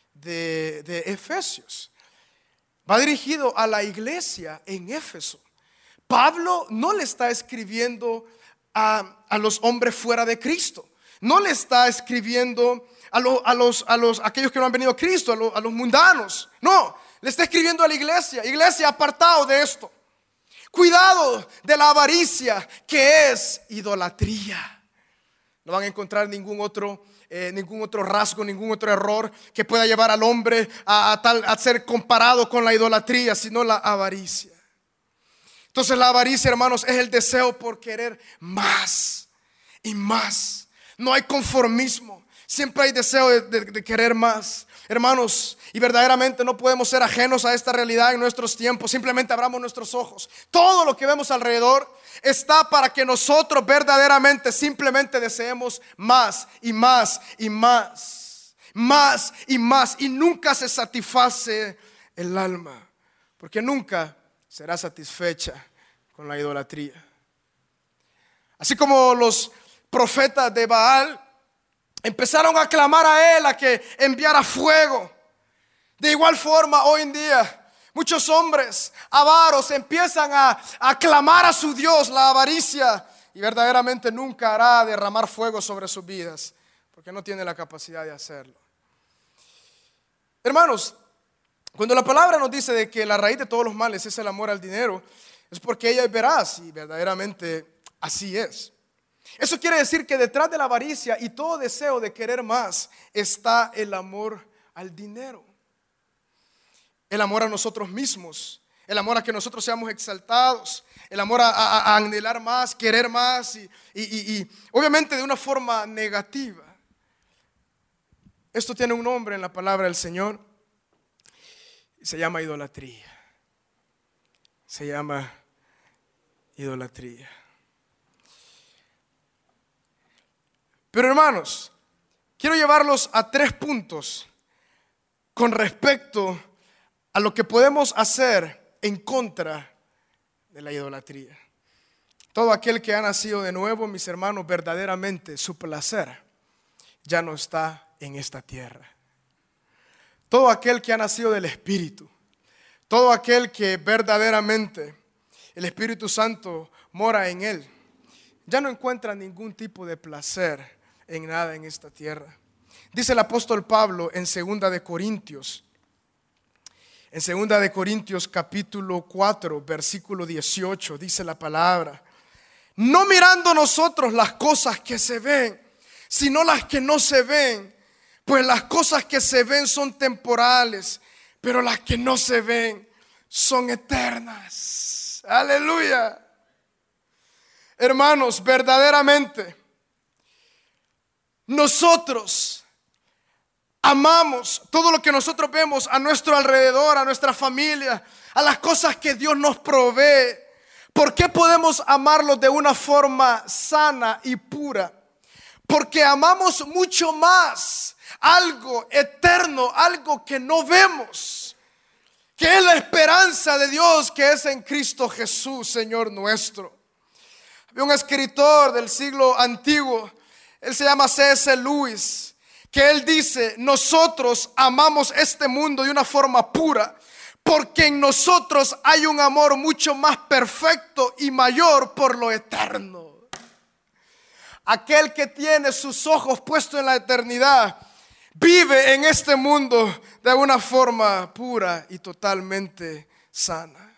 de Efesios. Va dirigido a la iglesia en Éfeso. Pablo no le está escribiendo a los hombres fuera de Cristo. No le está escribiendo aquellos que no han venido a Cristo, a los mundanos. No, le está escribiendo a la iglesia. Iglesia, apartado de esto. Cuidado de la avaricia, que es idolatría. No van a encontrar ningún otro rasgo, ningún otro error que pueda llevar al hombre a ser comparado con la idolatría, sino la avaricia. Entonces la avaricia, hermanos, es el deseo por querer más y más. No hay conformismo, siempre hay deseo de querer más. Hermanos, y verdaderamente no podemos ser ajenos a esta realidad en nuestros tiempos. Simplemente abramos nuestros ojos. Todo lo que vemos alrededor está para que nosotros verdaderamente simplemente deseemos más y más y más. Más y más. Y nunca se satisface el alma, porque nunca será satisfecha con la idolatría. Así como los profetas de Baal empezaron a clamar a él a que enviara fuego. De igual forma, hoy en día, muchos hombres avaros empiezan a clamar a su Dios, la avaricia, y verdaderamente nunca hará derramar fuego sobre sus vidas, porque no tiene la capacidad de hacerlo. Hermanos, cuando la palabra nos dice de que la raíz de todos los males es el amor al dinero, es porque ella es veraz y verdaderamente así es. Eso quiere decir que detrás de la avaricia y todo deseo de querer más está el amor al dinero. El amor a nosotros mismos, el amor a que nosotros seamos exaltados, el amor a anhelar más, querer más y obviamente de una forma negativa. Esto tiene un nombre en la palabra del Señor y se llama idolatría. Se llama idolatría. Pero hermanos, quiero llevarlos a 3 puntos con respecto a lo que podemos hacer en contra de la idolatría. Todo aquel que ha nacido de nuevo, mis hermanos, verdaderamente su placer ya no está en esta tierra. Todo aquel que ha nacido del Espíritu, todo aquel que verdaderamente el Espíritu Santo mora en él, ya no encuentra ningún tipo de placer en nada en esta tierra. Dice el apóstol Pablo en 2 de Corintios, capítulo 4, versículo 18, dice la palabra: no mirando nosotros las cosas que se ven, sino las que no se ven, pues las cosas que se ven son temporales, pero las que no se ven son eternas. Aleluya. Hermanos, verdaderamente nosotros amamos todo lo que nosotros vemos a nuestro alrededor, a nuestra familia, a las cosas que Dios nos provee. ¿Por qué podemos amarlos de una forma sana y pura? Porque amamos mucho más algo eterno, algo que no vemos, que es la esperanza de Dios que es en Cristo Jesús, Señor nuestro. Había un escritor del siglo antiguo, él se llama C.S. Lewis, que él dice: nosotros amamos este mundo de una forma pura, porque en nosotros hay un amor mucho más perfecto y mayor por lo eterno. Aquel que tiene sus ojos puestos en la eternidad vive en este mundo de una forma pura y totalmente sana.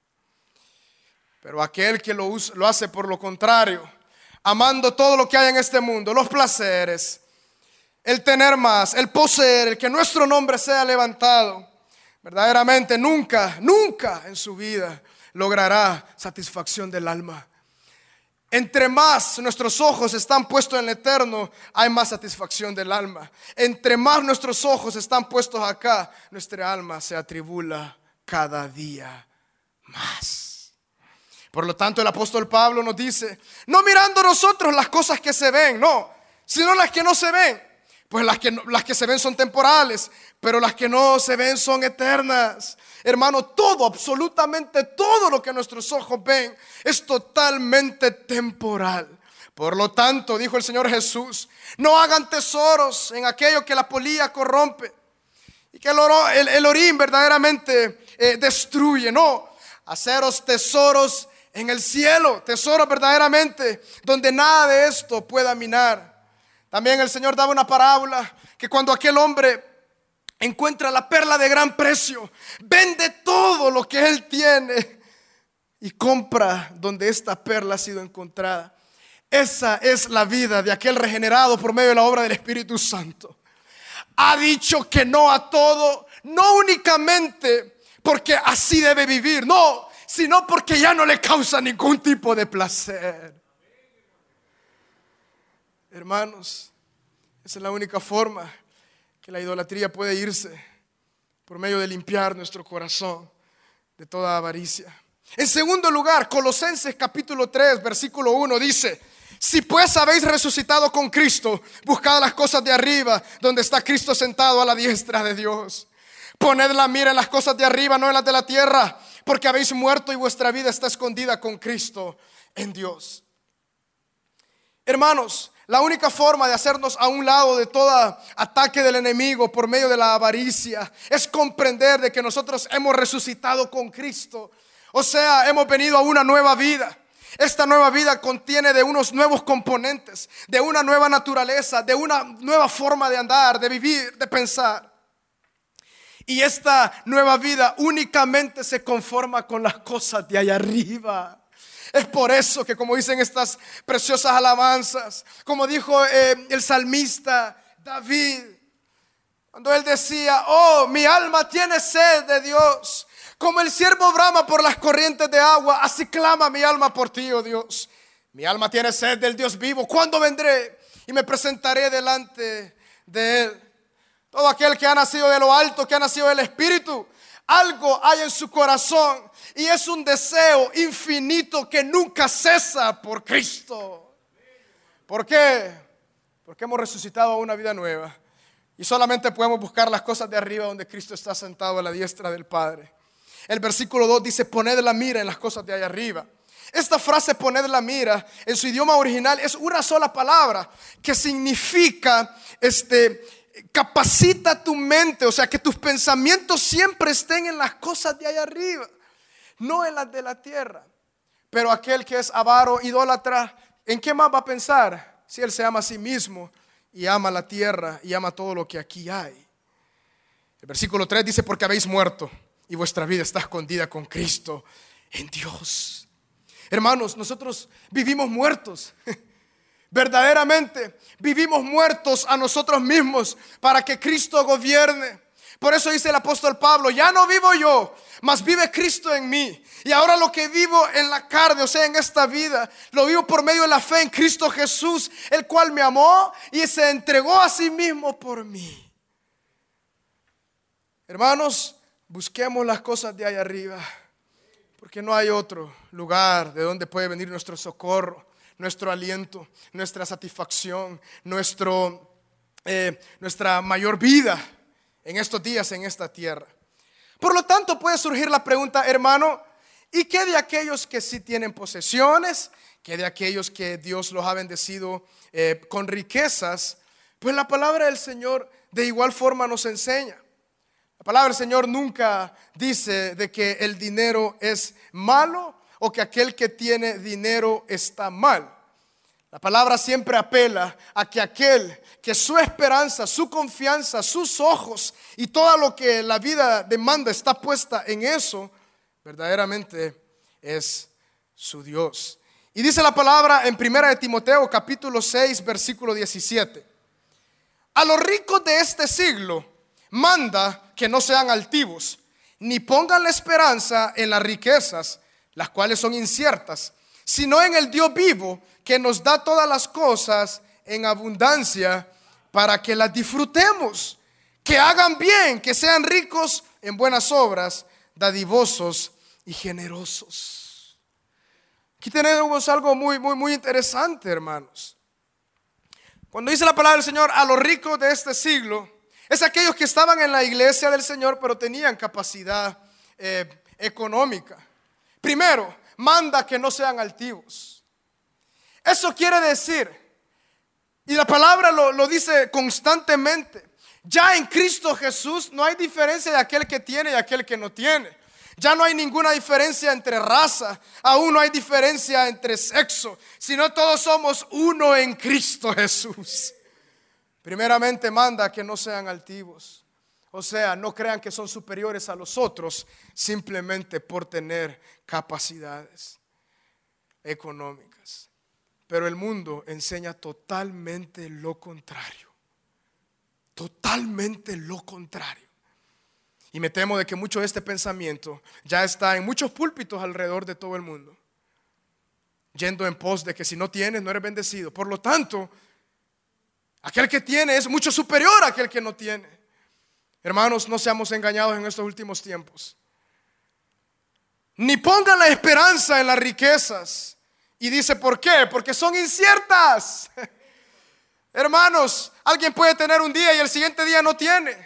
Pero aquel que lo hace por lo contrario, amando todo lo que hay en este mundo, los placeres, el tener más, el poseer, el que nuestro nombre sea levantado, verdaderamente nunca en su vida logrará satisfacción del alma. Entre más nuestros ojos están puestos en el eterno, hay más satisfacción del alma. Entre más nuestros ojos están puestos acá, nuestra alma se atribula cada día más. Por lo tanto, el apóstol Pablo nos dice, no mirando nosotros las cosas que se ven, no, sino las que no se ven. Pues las que se ven son temporales, pero las que no se ven son eternas. Hermano, todo, absolutamente todo lo que nuestros ojos ven es totalmente temporal. Por lo tanto, dijo el Señor Jesús, no hagan tesoros en aquello que la polilla corrompe y que el orín verdaderamente destruye. No, haceros tesoros en el cielo, tesoros verdaderamente donde nada de esto pueda minar. También el Señor daba una parábola que cuando aquel hombre encuentra la perla de gran precio, vende todo lo que él tiene y compra donde esta perla ha sido encontrada. Esa es la vida de aquel regenerado por medio de la obra del Espíritu Santo. Ha dicho que no a todo, no únicamente porque así debe vivir, no, sino porque ya no le causa ningún tipo de placer. Hermanos, esa es la única forma que la idolatría puede irse, por medio de limpiar nuestro corazón de toda avaricia. En segundo lugar, Colosenses capítulo 3, versículo 1 dice, si pues habéis resucitado con Cristo, buscad las cosas de arriba, donde está Cristo sentado a la diestra de Dios. Poned la mira en las cosas de arriba, no en las de la tierra, porque habéis muerto y vuestra vida está escondida con Cristo en Dios. Hermanos, la única forma de hacernos a un lado de todo ataque del enemigo por medio de la avaricia es comprender de que nosotros hemos resucitado con Cristo. O sea, hemos venido a una nueva vida. Esta nueva vida contiene de unos nuevos componentes, de una nueva naturaleza, de una nueva forma de andar, de vivir, de pensar. Y esta nueva vida únicamente se conforma con las cosas de allá arriba. Es por eso que, como dicen estas preciosas alabanzas, como dijo el salmista David, cuando él decía, oh, mi alma tiene sed de Dios, como el ciervo brama por las corrientes de agua, así clama mi alma por ti, oh Dios. Mi alma tiene sed del Dios vivo. ¿Cuándo vendré y me presentaré delante de Él? Todo aquel que ha nacido de lo alto, que ha nacido del Espíritu, algo hay en su corazón y es un deseo infinito que nunca cesa por Cristo. ¿Por qué? Porque hemos resucitado a una vida nueva y solamente podemos buscar las cosas de arriba donde Cristo está sentado a la diestra del Padre. El versículo 2 dice, poned la mira en las cosas de allá arriba. Esta frase, poned la mira, en su idioma original es una sola palabra que significa capacita tu mente, o sea, que tus pensamientos siempre estén en las cosas de allá arriba, no en las de la tierra. Pero aquel que es avaro, idólatra, ¿en qué más va a pensar? Si él se ama a sí mismo y ama la tierra y ama todo lo que aquí hay. El versículo 3 dice, porque habéis muerto y vuestra vida está escondida con Cristo en Dios. Hermanos, nosotros vivimos muertos. Verdaderamente vivimos muertos a nosotros mismos para que Cristo gobierne. Por eso dice el apóstol Pablo, ya no vivo yo, mas vive Cristo en mí. Y ahora lo que vivo en la carne, o sea, en esta vida, lo vivo por medio de la fe en Cristo Jesús, el cual me amó y se entregó a sí mismo por mí. Hermanos, busquemos las cosas de allá arriba, porque no hay otro lugar de donde puede venir nuestro socorro, nuestro aliento, nuestra satisfacción, nuestra mayor vida en estos días, en esta tierra. Por lo tanto, puede surgir la pregunta, hermano, ¿y qué de aquellos que sí tienen posesiones? ¿Qué de aquellos que Dios los ha bendecido con riquezas? Pues la palabra del Señor de igual forma nos enseña. La palabra del Señor nunca dice de que el dinero es malo o que aquel que tiene dinero está mal. La palabra siempre apela a que aquel que su esperanza, su confianza, sus ojos y todo lo que la vida demanda está puesta en eso, verdaderamente es su Dios. Y dice la palabra en 1 Timoteo capítulo 6 versículo 17. A los ricos de este siglo manda que no sean altivos, ni pongan la esperanza en las riquezas, las cuales son inciertas, sino en el Dios vivo que nos da todas las cosas en abundancia para que las disfrutemos, que hagan bien, que sean ricos en buenas obras, dadivosos y generosos. Aquí tenemos algo muy interesante, hermanos. Cuando dice la palabra del Señor a los ricos de este siglo, es aquellos que estaban en la iglesia del Señor pero tenían capacidad económica. Primero, manda que no sean altivos. Eso quiere decir, y la palabra lo dice constantemente, ya en Cristo Jesús no hay diferencia de aquel que tiene y aquel que no tiene. Ya no hay ninguna diferencia entre raza, aún no hay diferencia entre sexo, sino todos somos uno en Cristo Jesús. Primeramente manda que no sean altivos, o sea, no crean que son superiores a los otros simplemente por tener capacidades económicas. Pero el mundo enseña totalmente lo contrario, totalmente lo contrario. Y me temo de que mucho de este pensamiento ya está en muchos púlpitos alrededor de todo el mundo, yendo en pos de que si no tienes no eres bendecido. Por lo tanto, aquel que tiene es mucho superior a aquel que no tiene. Hermanos, no seamos engañados en estos últimos tiempos. Ni pongan la esperanza en las riquezas. Y dice, ¿por qué? Porque son inciertas. Hermanos, alguien puede tener un día y el siguiente día no tiene.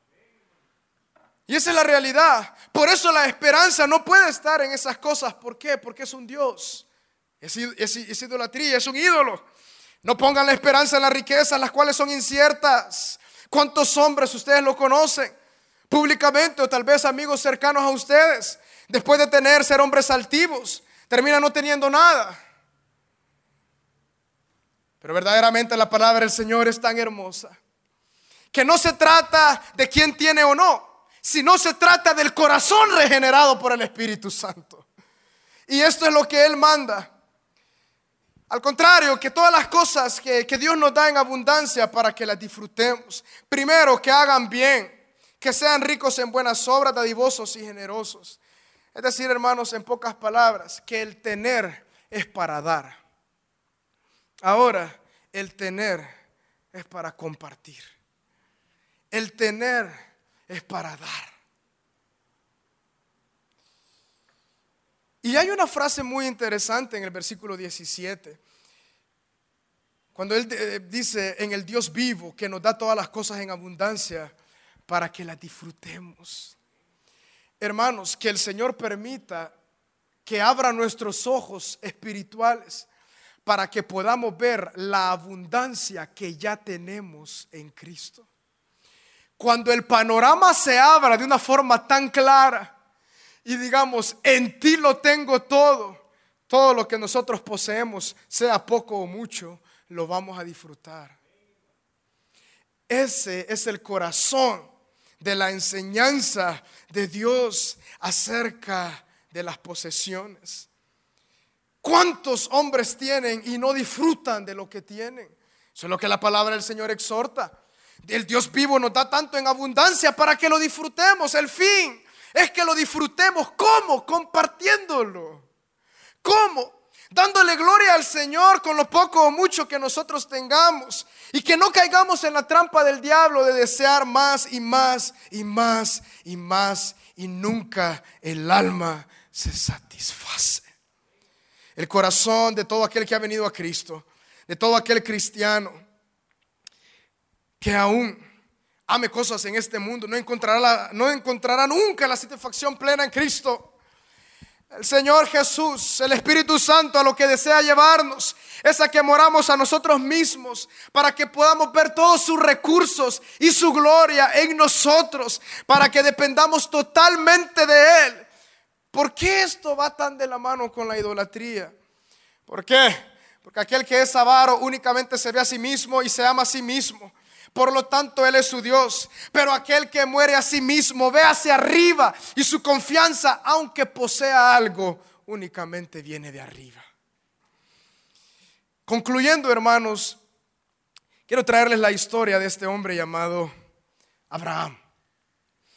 Y esa es la realidad. Por eso la esperanza no puede estar en esas cosas. ¿Por qué? Porque es un Dios. Es idolatría, es un ídolo. No pongan la esperanza en las riquezas, las cuales son inciertas. ¿Cuántos hombres ustedes lo conocen públicamente o tal vez amigos cercanos a ustedes, después de ser hombres altivos, terminan no teniendo nada? Pero verdaderamente la palabra del Señor es tan hermosa que no se trata de quién tiene o no, sino se trata del corazón regenerado por el Espíritu Santo. Y esto es lo que Él manda. Al contrario, que todas las cosas que Dios nos da en abundancia para que las disfrutemos. Primero, que hagan bien, que sean ricos en buenas obras, dadivosos y generosos. Es decir, hermanos, en pocas palabras, que el tener es para dar. Ahora, el tener es para compartir. El tener es para dar. Y hay una frase muy interesante en el versículo 17. Cuando Él dice en el Dios vivo que nos da todas las cosas en abundancia para que las disfrutemos. Hermanos, que el Señor permita que abra nuestros ojos espirituales para que podamos ver la abundancia que ya tenemos en Cristo. Cuando el panorama se abra de una forma tan clara y digamos, en ti lo tengo todo lo que nosotros poseemos, sea poco o mucho, lo vamos a disfrutar. Ese es el corazón de la enseñanza de Dios acerca de las posesiones. ¿Cuántos hombres tienen y no disfrutan de lo que tienen? Eso es lo que la palabra del Señor exhorta. El Dios vivo nos da tanto en abundancia para que lo disfrutemos. El fin es que lo disfrutemos. ¿Cómo? Compartiéndolo. ¿Cómo? Dándole gloria al Señor con lo poco o mucho que nosotros tengamos. Y que no caigamos en la trampa del diablo de desear más y más y más y más. Y nunca el alma se satisface. El corazón de todo aquel que ha venido a Cristo, de todo aquel cristiano que aún ame cosas en este mundo, no encontrará nunca la satisfacción plena en Cristo. El Señor Jesús, el Espíritu Santo, a lo que desea llevarnos es a que moramos a nosotros mismos para que podamos ver todos sus recursos y su gloria en nosotros, para que dependamos totalmente de Él. ¿Por qué esto va tan de la mano con la idolatría? ¿Por qué? Porque aquel que es avaro únicamente se ve a sí mismo y se ama a sí mismo. Por lo tanto, Él es su Dios. Pero aquel que muere a sí mismo ve hacia arriba y su confianza, aunque posea algo, únicamente viene de arriba. Concluyendo, hermanos, quiero traerles la historia de este hombre llamado Abraham.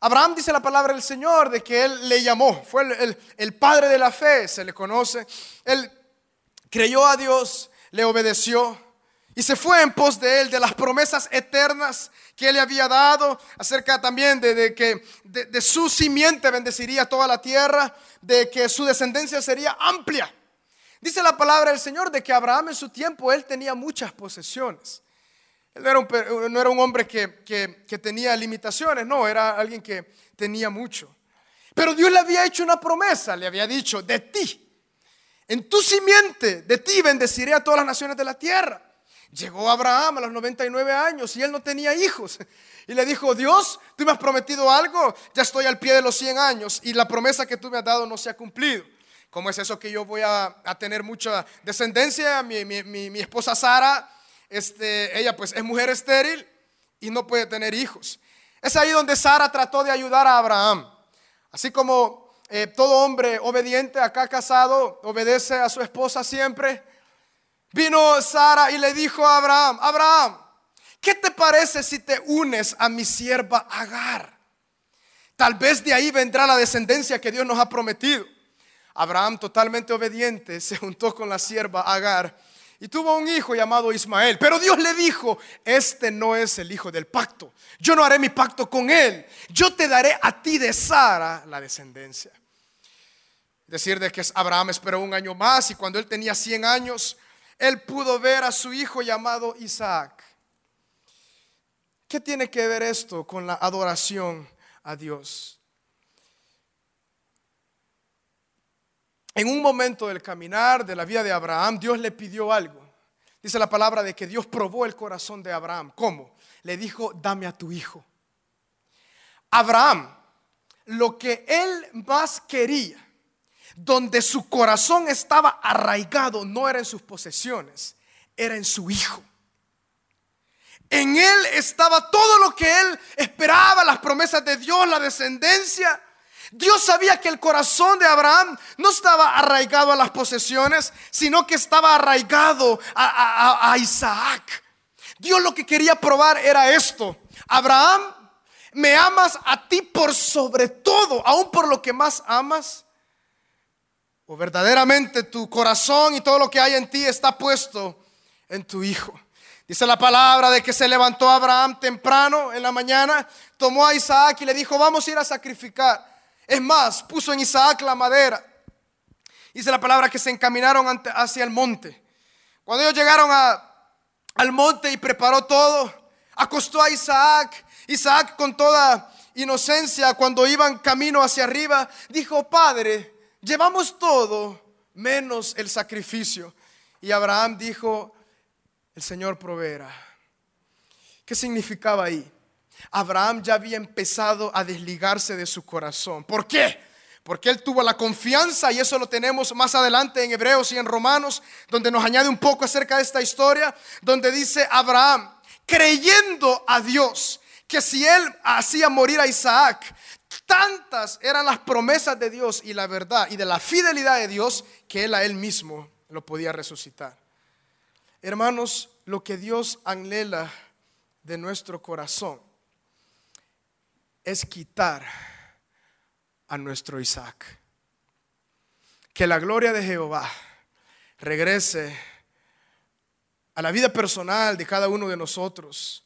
Abraham, dice la palabra del Señor, de que Él le llamó, fue el padre de la fe, se le conoce. Él creyó a Dios, le obedeció y se fue en pos de Él, de las promesas eternas que Él le había dado, acerca también de que de su simiente bendeciría toda la tierra, de que su descendencia sería amplia. Dice la palabra del Señor de que Abraham en su tiempo, él tenía muchas posesiones. Él no era un hombre que tenía limitaciones, no, era alguien que tenía mucho. Pero Dios le había hecho una promesa, le había dicho: de ti, en tu simiente, de ti bendeciré a todas las naciones de la tierra. Llegó Abraham a los 99 años y él no tenía hijos. Y le dijo: Dios, tú me has prometido algo, ya estoy al pie de los 100 años y la promesa que tú me has dado no se ha cumplido. ¿Cómo es eso que yo voy a tener mucha descendencia? Mi esposa Sara, ella pues es mujer estéril y no puede tener hijos. Es ahí donde Sara trató de ayudar a Abraham. Así como todo hombre obediente acá casado obedece a su esposa siempre, vino Sara y le dijo a Abraham: Abraham, ¿qué te parece si te unes a mi sierva Agar? Tal vez de ahí vendrá la descendencia que Dios nos ha prometido. Abraham, totalmente obediente, se juntó con la sierva Agar y tuvo un hijo llamado Ismael. Pero Dios le dijo: este no es el hijo del pacto. Yo no haré mi pacto con él. Yo te daré a ti de Sara la descendencia. Decir de que Abraham esperó un año más y cuando él tenía 100 años, él pudo ver a su hijo llamado Isaac. ¿Qué tiene que ver esto con la adoración a Dios? En un momento del caminar de la vida de Abraham, Dios le pidió algo. Dice la palabra de que Dios probó el corazón de Abraham. ¿Cómo? Le dijo: dame a tu hijo. Abraham, lo que él más quería, donde su corazón estaba arraigado, no era en sus posesiones, era en su hijo. En él estaba todo lo que él esperaba, las promesas de Dios, la descendencia. Dios sabía que el corazón de Abraham no estaba arraigado a las posesiones, sino que estaba arraigado a Isaac. Dios lo que quería probar era esto: Abraham, ¿me amas a ti por sobre todo, aún por lo que más amas? ¿O verdaderamente tu corazón y todo lo que hay en ti está puesto en tu hijo? Dice la palabra de que se levantó Abraham temprano en la mañana, tomó a Isaac y le dijo: vamos a ir a sacrificar. Es más, puso en Isaac la madera. Dice la palabra que se encaminaron hacia el monte. Cuando ellos llegaron al monte y preparó todo, acostó a Isaac. Isaac, con toda inocencia, cuando iban camino hacia arriba, dijo: Padre, llevamos todo menos el sacrificio. Y Abraham dijo: el Señor proveerá. ¿Qué significaba ahí? Abraham ya había empezado a desligarse de su corazón. ¿Por qué? Porque él tuvo la confianza, y eso lo tenemos más adelante en Hebreos y en Romanos, donde nos añade un poco acerca de esta historia, donde dice Abraham, creyendo a Dios, que si él hacía morir a Isaac, tantas eran las promesas de Dios y la verdad y de la fidelidad de Dios, que él a él mismo lo podía resucitar. Hermanos, lo que Dios anhela de nuestro corazón es quitar a nuestro Isaac. Que la gloria de Jehová regrese a la vida personal de cada uno de nosotros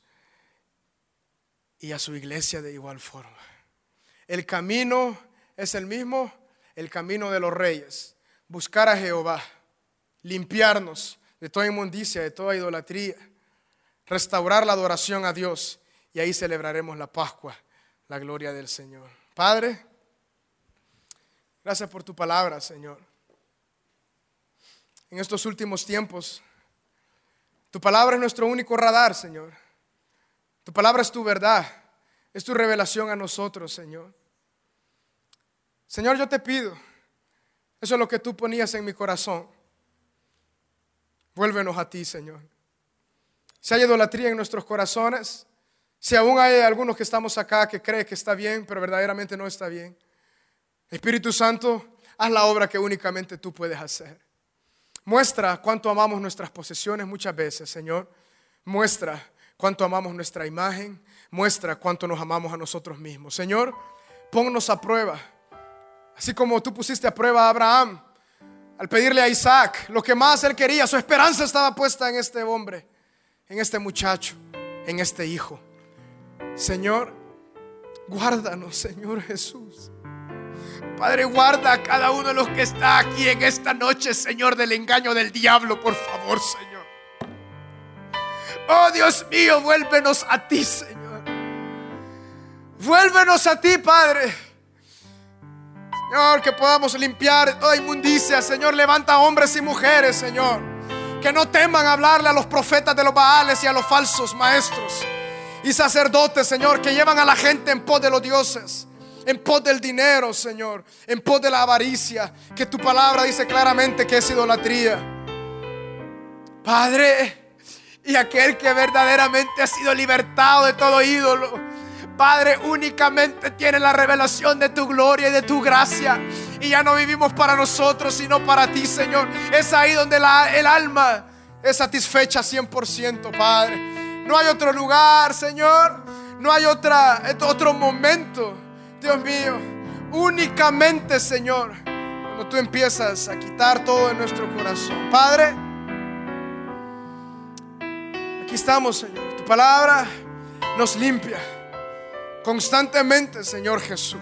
y a su iglesia de igual forma. El camino es el mismo, el camino de los reyes: buscar a Jehová, limpiarnos de toda inmundicia, de toda idolatría, restaurar la adoración a Dios, y ahí celebraremos la Pascua, la gloria del Señor. Padre, gracias por tu palabra, Señor. En estos últimos tiempos, tu palabra es nuestro único radar, Señor. Tu palabra es tu verdad, es tu revelación a nosotros, Señor. Señor, yo te pido, eso es lo que tú ponías en mi corazón. Vuélvenos a ti, Señor. Si hay idolatría en nuestros corazones, si aún hay algunos que estamos acá que creen que está bien, pero verdaderamente no está bien, Espíritu Santo, haz la obra que únicamente tú puedes hacer. Muestra cuánto amamos nuestras posesiones muchas veces, Señor. Muestra cuánto amamos nuestra imagen, muestra cuánto nos amamos a nosotros mismos. Señor, ponnos a prueba, así como tú pusiste a prueba a Abraham al pedirle a Isaac lo que más él quería. Su esperanza estaba puesta en este hombre, en este muchacho, en este hijo. Señor, guárdanos, Señor Jesús. Padre, guarda a cada uno de los que está aquí en esta noche, Señor, del engaño del diablo, por favor, Señor. Oh Dios mío, vuélvenos a ti, Señor. Vuélvenos a ti, Padre. Señor, que podamos limpiar toda inmundicia. Señor, levanta hombres y mujeres, Señor, que no teman hablarle a los profetas de los Baales y a los falsos maestros y sacerdotes, Señor, que llevan a la gente en pos de los dioses, en pos del dinero, Señor, en pos de la avaricia, que tu palabra dice claramente que es idolatría. Padre, y aquel que verdaderamente ha sido libertado de todo ídolo, Padre, únicamente tiene la revelación de tu gloria y de tu gracia, y ya no vivimos para nosotros sino para ti, Señor. Es ahí donde el alma es satisfecha 100%, Padre. No hay otro lugar, Señor. No hay otro momento, Dios mío. Únicamente, Señor, cuando tú empiezas a quitar todo de nuestro corazón. Padre, aquí estamos, Señor. Tu palabra nos limpia constantemente, Señor Jesús.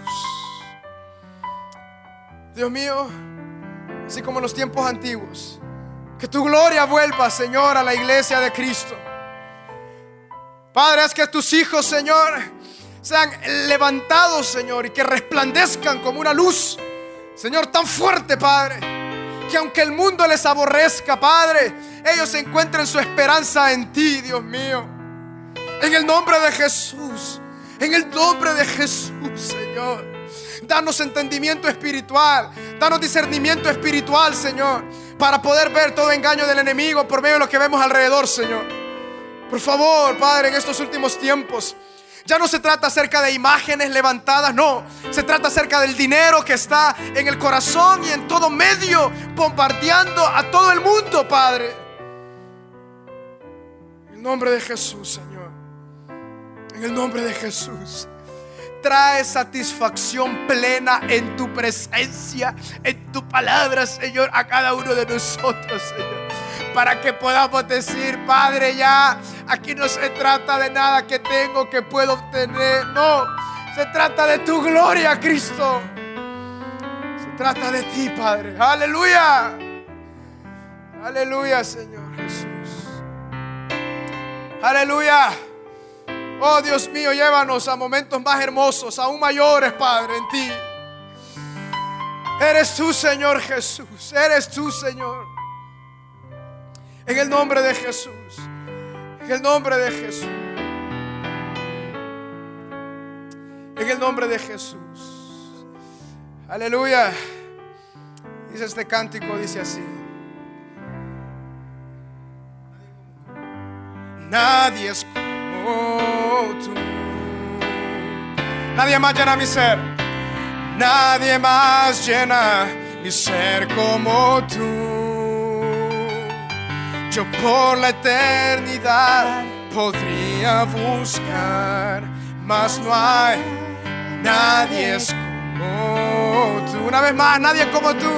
Dios mío, así como en los tiempos antiguos, que tu gloria vuelva, Señor, a la iglesia de Cristo. Padre, haz que tus hijos, Señor, sean levantados, Señor, y que resplandezcan como una luz, Señor, tan fuerte, Padre, que aunque el mundo les aborrezca, Padre, ellos encuentren su esperanza en ti, Dios mío. En el nombre de Jesús, en el nombre de Jesús, Señor, danos entendimiento espiritual, danos discernimiento espiritual, Señor, para poder ver todo engaño del enemigo por medio de lo que vemos alrededor, Señor. Por favor, Padre, en estos últimos tiempos ya no se trata acerca de imágenes levantadas, no, se trata acerca del dinero que está en el corazón y en todo medio, bombardeando a todo el mundo, Padre. En el nombre de Jesús, Señor, en el nombre de Jesús, trae satisfacción plena en tu presencia, en tu palabra, Señor, a cada uno de nosotros, Señor, para que podamos decir: Padre, ya aquí no se trata de nada que tengo, que puedo obtener, no, se trata de tu gloria, Cristo. Se trata de ti, Padre. Aleluya, aleluya, Señor Jesús. Aleluya. Oh Dios mío, llévanos a momentos más hermosos, aún mayores, Padre, en ti. Eres tú, Señor Jesús, eres tú, Señor. En el nombre de Jesús, en el nombre de Jesús, en el nombre de Jesús. Aleluya. Dice este cántico, dice así: nadie es como tú, nadie más llena mi ser, nadie más llena mi ser como tú. Yo por la eternidad podría buscar, mas no hay nadie es como tú. Una vez más, nadie como tú.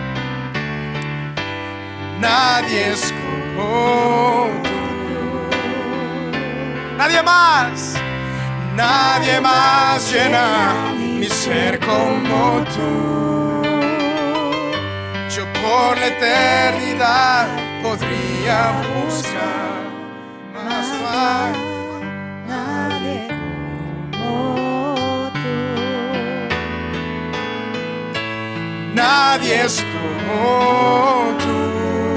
Nadie es como tú. Nadie más. Nadie más llena mi ser como tú. Yo por la eternidad podría buscar, mas no hay nadie como tú. Nadie es como tú.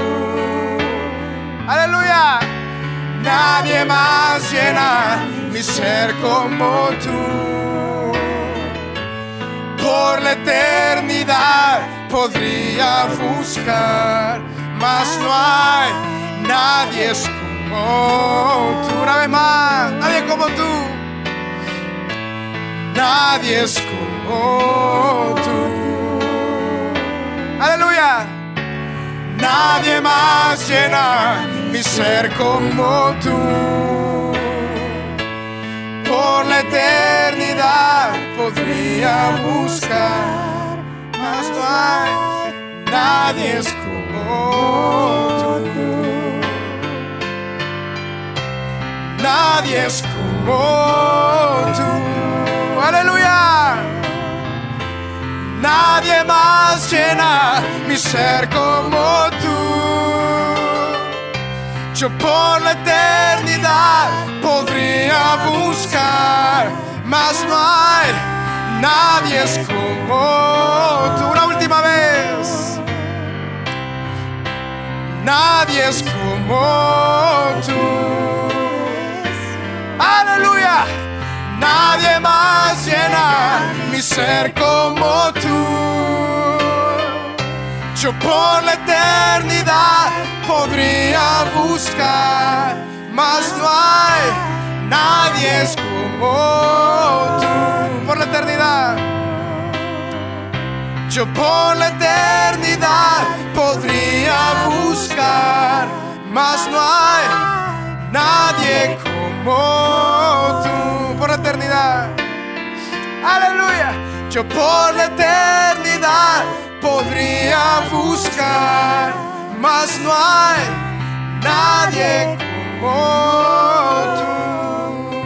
Aleluya. Nadie más llena mi ser como tú. Por la eternidad podría buscar, mas no hay nadie es como tú. Una vez más, nadie como tú. Nadie es como tú. Aleluya. Nadie más llena mi ser como tú. la eternidad podría buscar, mas no hay nadie es como tú. Nadie es como tú. Aleluya. Nadie más llena mi ser como tú. Yo por la eternidad podría buscar, mas no hay nadie es como tú. Una última vez. Nadie es como tú. Aleluya. Nadie más llena mi ser como tú. Yo por la eternidad podría buscar, mas no hay nadie es como tú. Por la eternidad. Yo por la eternidad podría buscar, mas no hay nadie como tú. Por la eternidad. Aleluya. Yo por la eternidad podría buscar, mas no hay nadie como tú.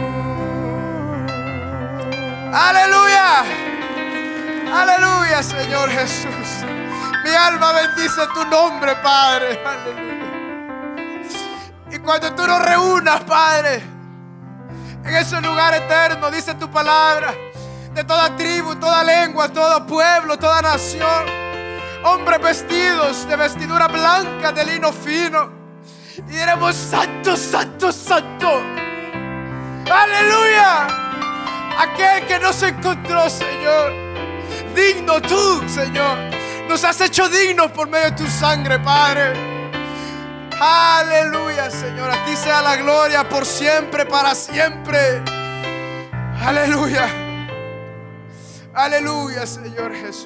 Aleluya. Aleluya, Señor Jesús. Mi alma bendice tu nombre, Padre. Aleluya. Y cuando tú nos reúnas, Padre, en ese lugar eterno, dice tu palabra, de toda tribu, toda lengua, todo pueblo, toda nación, hombres vestidos de vestidura blanca, de lino fino, y diremos: santo, santo, santo. Aleluya. Aquel que nos encontró, Señor, digno tú, Señor, nos has hecho dignos por medio de tu sangre, Padre. Aleluya, Señor, a ti sea la gloria por siempre, para siempre. Aleluya. Aleluya, Señor Jesús.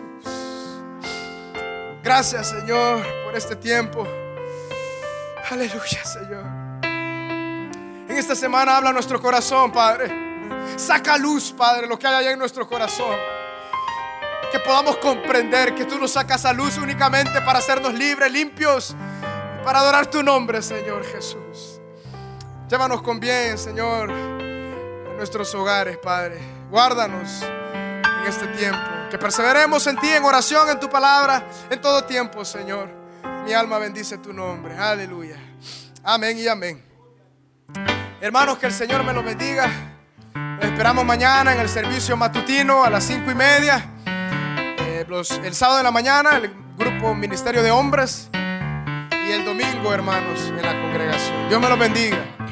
Gracias, Señor, por este tiempo. Aleluya, Señor. En esta semana habla nuestro corazón, Padre. Saca a luz, Padre, lo que hay allá en nuestro corazón. Que podamos comprender que tú nos sacas a luz únicamente para hacernos libres, limpios, para adorar tu nombre, Señor Jesús. Llévanos con bien, Señor, a nuestros hogares, Padre. Guárdanos en este tiempo. Que perseveremos en ti, en oración, en tu palabra, en todo tiempo, Señor. Mi alma bendice tu nombre. Aleluya. Amén y amén. Hermanos, que el Señor me los bendiga. Los esperamos mañana en el servicio matutino a las 5:30. El sábado de la mañana, el grupo Ministerio de Hombres. Y el domingo, hermanos, en la congregación. Dios me los bendiga.